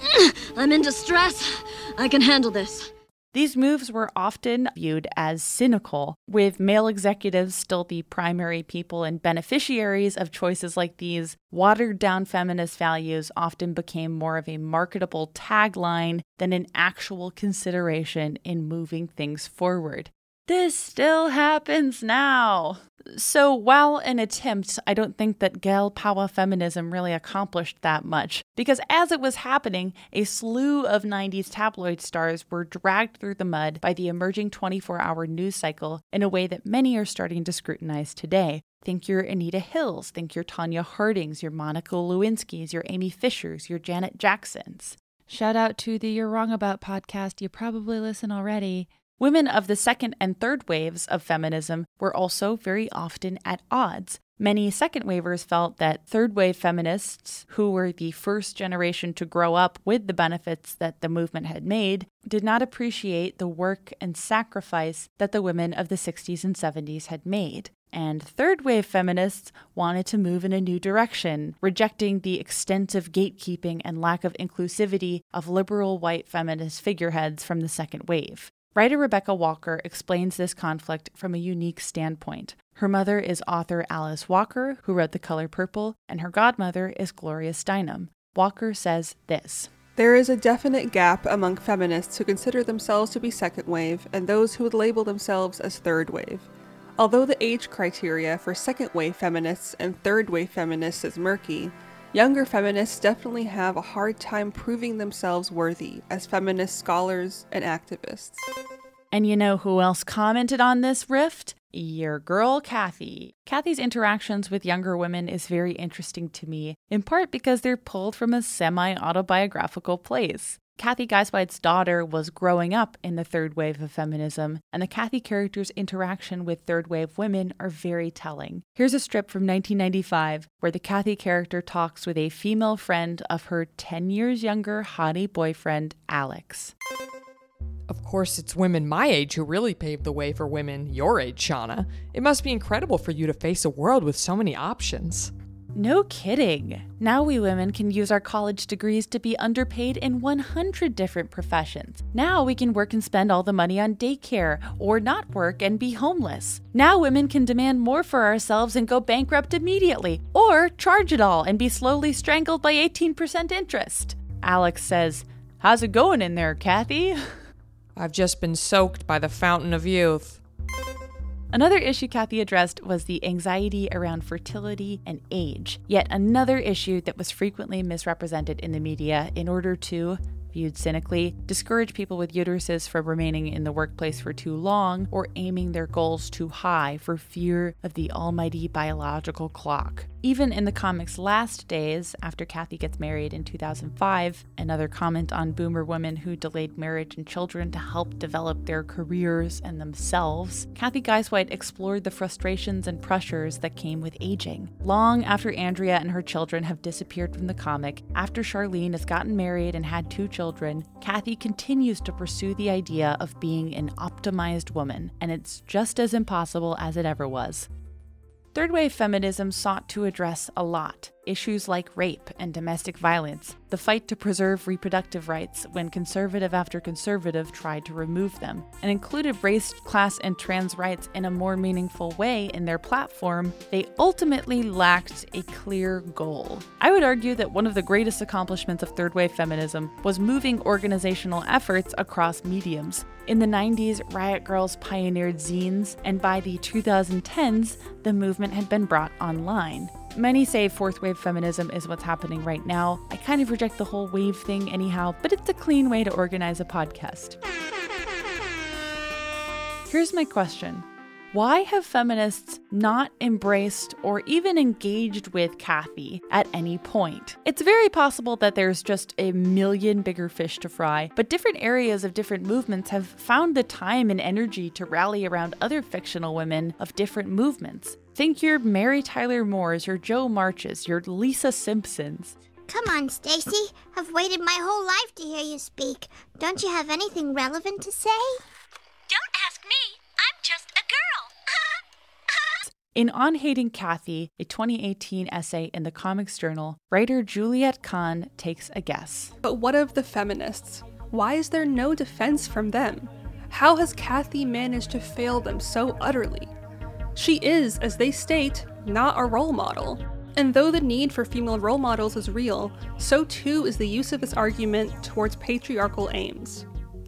I'm in distress. I can handle this. These moves were often viewed as cynical, with male executives still the primary people and beneficiaries of choices like these. Watered-down feminist values often became more of a marketable tagline than an actual consideration in moving things forward. This still happens now. So while an attempt, I don't think that girl power feminism really accomplished that much, because as it was happening, a slew of nineties tabloid stars were dragged through the mud by the emerging twenty-four hour news cycle in a way that many are starting to scrutinize today. Think your Anita Hills, think your Tanya Hardings, your Monica Lewinskys, your Amy Fishers, your Janet Jacksons. Shout out to the You're Wrong About podcast, you probably listen already. Women of the second and third waves of feminism were also very often at odds. Many second wavers felt that third wave feminists, who were the first generation to grow up with the benefits that the movement had made, did not appreciate the work and sacrifice that the women of the sixties and seventies had made. And third wave feminists wanted to move in a new direction, rejecting the extensive gatekeeping and lack of inclusivity of liberal white feminist figureheads from the second wave. Writer Rebecca Walker explains this conflict from a unique standpoint. Her mother is author Alice Walker, who wrote The Color Purple, and her godmother is Gloria Steinem. Walker says this: There is a definite gap among feminists who consider themselves to be second wave and those who would label themselves as third wave. Although the age criteria for second wave feminists and third wave feminists is murky, younger feminists definitely have a hard time proving themselves worthy as feminist scholars and activists. And you know who else commented on this rift? Your girl, Kathy. Kathy's interactions with younger women is very interesting to me, in part because they're pulled from a semi-autobiographical place. Kathy Guisewite's daughter was growing up in the third wave of feminism, and the Kathy character's interaction with third wave women are very telling. Here's a strip from nineteen ninety-five where the Kathy character talks with a female friend of her ten years younger hottie boyfriend, Alex. Of course, it's women my age who really paved the way for women your age, Shauna. It must be incredible for you to face a world with so many options. No kidding. Now we women can use our college degrees to be underpaid in one hundred different professions. Now we can work and spend all the money on daycare, or not work and be homeless. Now women can demand more for ourselves and go bankrupt immediately, or charge it all and be slowly strangled by eighteen percent interest. Alex says, "How's it going in there, Kathy?" I've just been soaked by the fountain of youth. Another issue Kathy addressed was the anxiety around fertility and age, yet another issue that was frequently misrepresented in the media in order to, viewed cynically, discourage people with uteruses from remaining in the workplace for too long or aiming their goals too high for fear of the almighty biological clock. Even in the comic's last days, after Kathy gets married in two thousand five, another comment on boomer women who delayed marriage and children to help develop their careers and themselves, Kathy Guisewite explored the frustrations and pressures that came with aging. Long after Andrea and her children have disappeared from the comic, after Charlene has gotten married and had two children, Kathy continues to pursue the idea of being an optimized woman, and it's just as impossible as it ever was. Third wave feminism sought to address a lot. Issues like rape and domestic violence, the fight to preserve reproductive rights when conservative after conservative tried to remove them, and included race, class, and trans rights in a more meaningful way in their platform. They ultimately lacked a clear goal. I would argue that one of the greatest accomplishments of third wave feminism was moving organizational efforts across mediums. In the nineties, Riot Girls pioneered zines, and by the twenty tens, the movement had been brought online. Many say fourth wave feminism is what's happening right now. I kind of reject the whole wave thing anyhow, but it's a clean way to organize a podcast. Here's my question. Why have feminists not embraced or even engaged with Cathy at any point? It's very possible that there's just a million bigger fish to fry, but different areas of different movements have found the time and energy to rally around other fictional women of different movements. Think your Mary Tyler Moores, your Jo Marches, your Lisa Simpsons. Come on, Stacy. I've waited my whole life to hear you speak. Don't you have anything relevant to say? Don't ask me. I'm just a girl. In On Hating Cathy, a twenty eighteen essay in the Comics Journal, writer Juliette Kahn takes a guess. But what of the feminists? Why is there no defense from them? How has Cathy managed to fail them so utterly? She is, as they state, not a role model. And though the need for female role models is real, so too is the use of this argument towards patriarchal aims.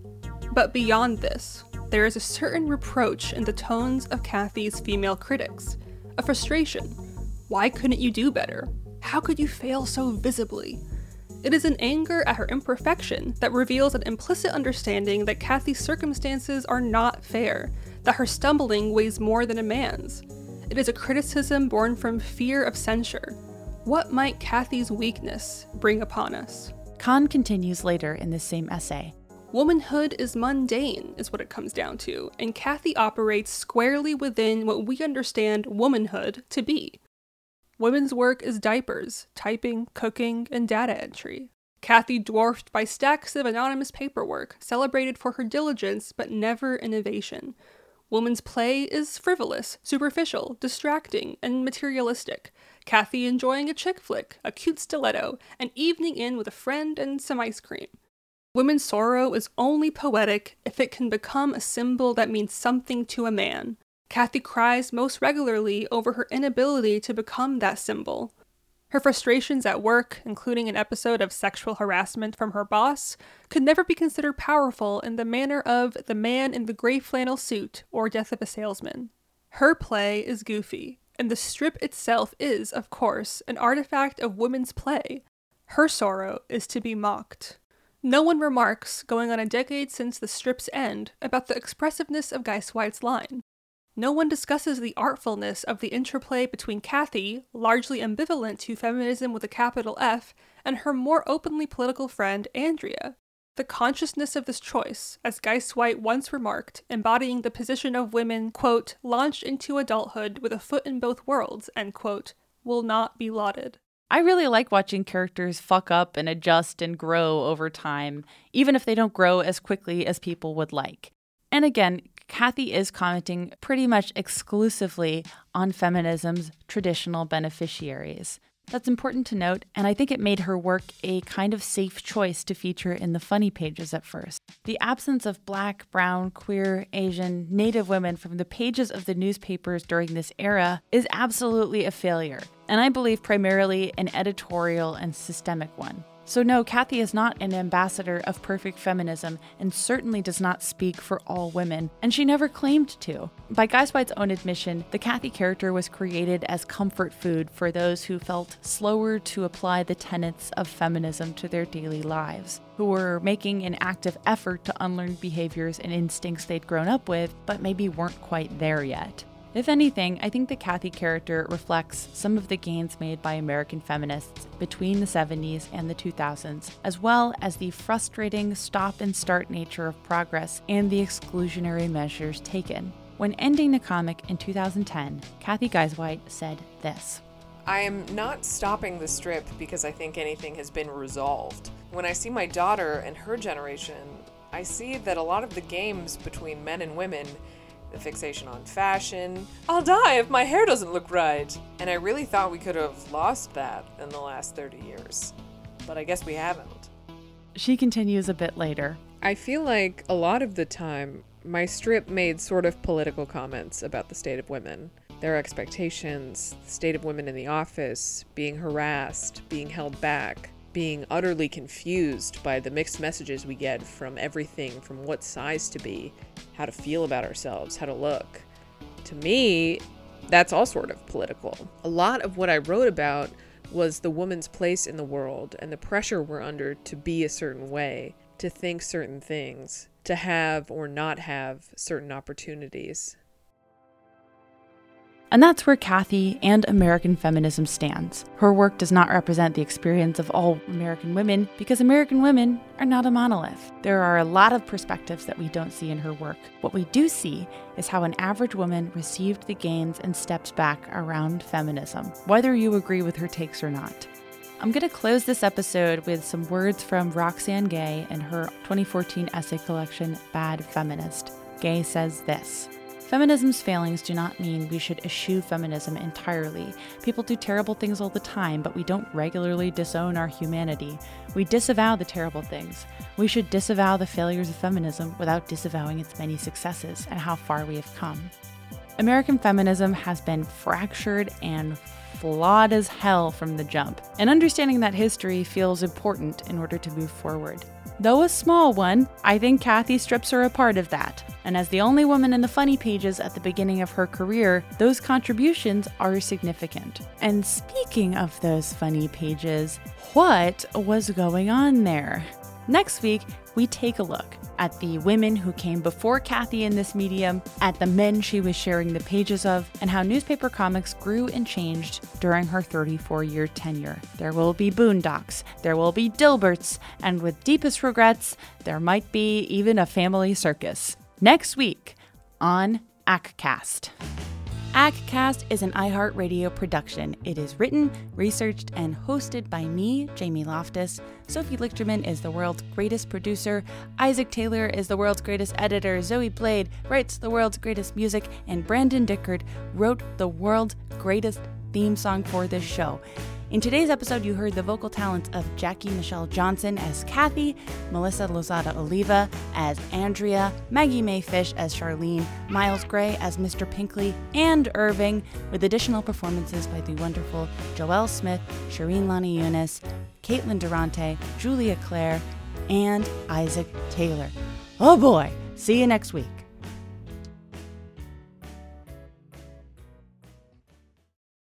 But beyond this, there is a certain reproach in the tones of Cathy's female critics, a frustration. Why couldn't you do better? How could you fail so visibly? It is an anger at her imperfection that reveals an implicit understanding that Cathy's circumstances are not fair, that her stumbling weighs more than a man's. It is a criticism born from fear of censure. What might Cathy's weakness bring upon us? Kahn continues later in this same essay. Womanhood is mundane, is what it comes down to, and Cathy operates squarely within what we understand womanhood to be. Women's work is diapers, typing, cooking, and data entry. Cathy dwarfed by stacks of anonymous paperwork, celebrated for her diligence but never innovation. Woman's play is frivolous, superficial, distracting, and materialistic. Cathy enjoying a chick flick, a cute stiletto, an evening in with a friend, and some ice cream. Women's sorrow is only poetic if it can become a symbol that means something to a man. Cathy cries most regularly over her inability to become that symbol. Her frustrations at work, including an episode of sexual harassment from her boss, could never be considered powerful in the manner of The Man in the Gray Flannel Suit or Death of a Salesman. Her play is goofy, and the strip itself is, of course, an artifact of women's play. Her sorrow is to be mocked. No one remarks, going on a decade since the strip's end, about the expressiveness of Guy Swite's line. No one discusses the artfulness of the interplay between Cathy, largely ambivalent to feminism with a capital F, and her more openly political friend, Andrea. The consciousness of this choice, as Guy Swite once remarked, embodying the position of women, quote, launched into adulthood with a foot in both worlds, end quote, will not be lauded. I really like watching characters fuck up and adjust and grow over time, even if they don't grow as quickly as people would like. And again, Cathy is commenting pretty much exclusively on feminism's traditional beneficiaries. That's important to note, and I think it made her work a kind of safe choice to feature in the funny pages at first. The absence of Black, brown, queer, Asian, Native women from the pages of the newspapers during this era is absolutely a failure, and I believe primarily an editorial and systemic one. So no, Cathy is not an ambassador of perfect feminism and certainly does not speak for all women, and she never claimed to. By Guy Swite's own admission, the Cathy character was created as comfort food for those who felt slower to apply the tenets of feminism to their daily lives, who were making an active effort to unlearn behaviors and instincts they'd grown up with, but maybe weren't quite there yet. If anything, I think the Cathy character reflects some of the gains made by American feminists between the seventies and the two thousands, as well as the frustrating stop-and-start nature of progress and the exclusionary measures taken. When ending the comic in two thousand ten, Cathy Guisewite said this. I am not stopping the strip because I think anything has been resolved. When I see my daughter and her generation, I see that a lot of the games between men and women the fixation on fashion. I'll die if my hair doesn't look right. And I really thought we could have lost that in the last thirty years. But I guess we haven't. She continues a bit later. I feel like a lot of the time, my strip made sort of political comments about the state of women. Their expectations, the state of women in the office, being harassed, being held back, being utterly confused by the mixed messages we get from everything from what size to be, how to feel about ourselves, how to look. To me, that's all sort of political. A lot of what I wrote about was the woman's place in the world and the pressure we're under to be a certain way, to think certain things, to have or not have certain opportunities. And that's where Cathy and American feminism stands. Her work does not represent the experience of all American women because American women are not a monolith. There are a lot of perspectives that we don't see in her work. What we do see is how an average woman received the gains and steps back around feminism, whether you agree with her takes or not. I'm going to close this episode with some words from Roxane Gay in her twenty fourteen essay collection, Bad Feminist. Gay says this: "Feminism's failings do not mean we should eschew feminism entirely. People do terrible things all the time, but we don't regularly disown our humanity. We disavow the terrible things. We should disavow the failures of feminism without disavowing its many successes and how far we have come." American feminism has been fractured and flawed as hell from the jump, and understanding that history feels important in order to move forward. Though a small one, I think Cathy strips are a part of that. And as the only woman in the funny pages at the beginning of her career, those contributions are significant. And speaking of those funny pages, what was going on there? Next week, we take a look at the women who came before Cathy in this medium, at the men she was sharing the pages of, and how newspaper comics grew and changed during her thirty-four-year tenure. There will be Boondocks, there will be Dilberts, and with deepest regrets, there might be even a family circus. Next week on ACCast. ACCast is an iHeartRadio production. It is written, researched, and hosted by me, Jamie Loftus. Sophie Lichterman is the world's greatest producer. Isaac Taylor is the world's greatest editor. Zoe Blade writes the world's greatest music. And Brandon Dickard wrote the world's greatest theme song for this show. In today's episode, you heard the vocal talents of Jackie Michelle Johnson as Cathy, Melissa Lozada Oliva as Andrea, Maggie Mae Fish as Charlene, Miles Gray as Mister Pinkley and Irving, with additional performances by the wonderful Joelle Smith, Shireen Lani Yunus, Caitlin Durante, Julia Clare, and Isaac Taylor. Oh boy, see you next week.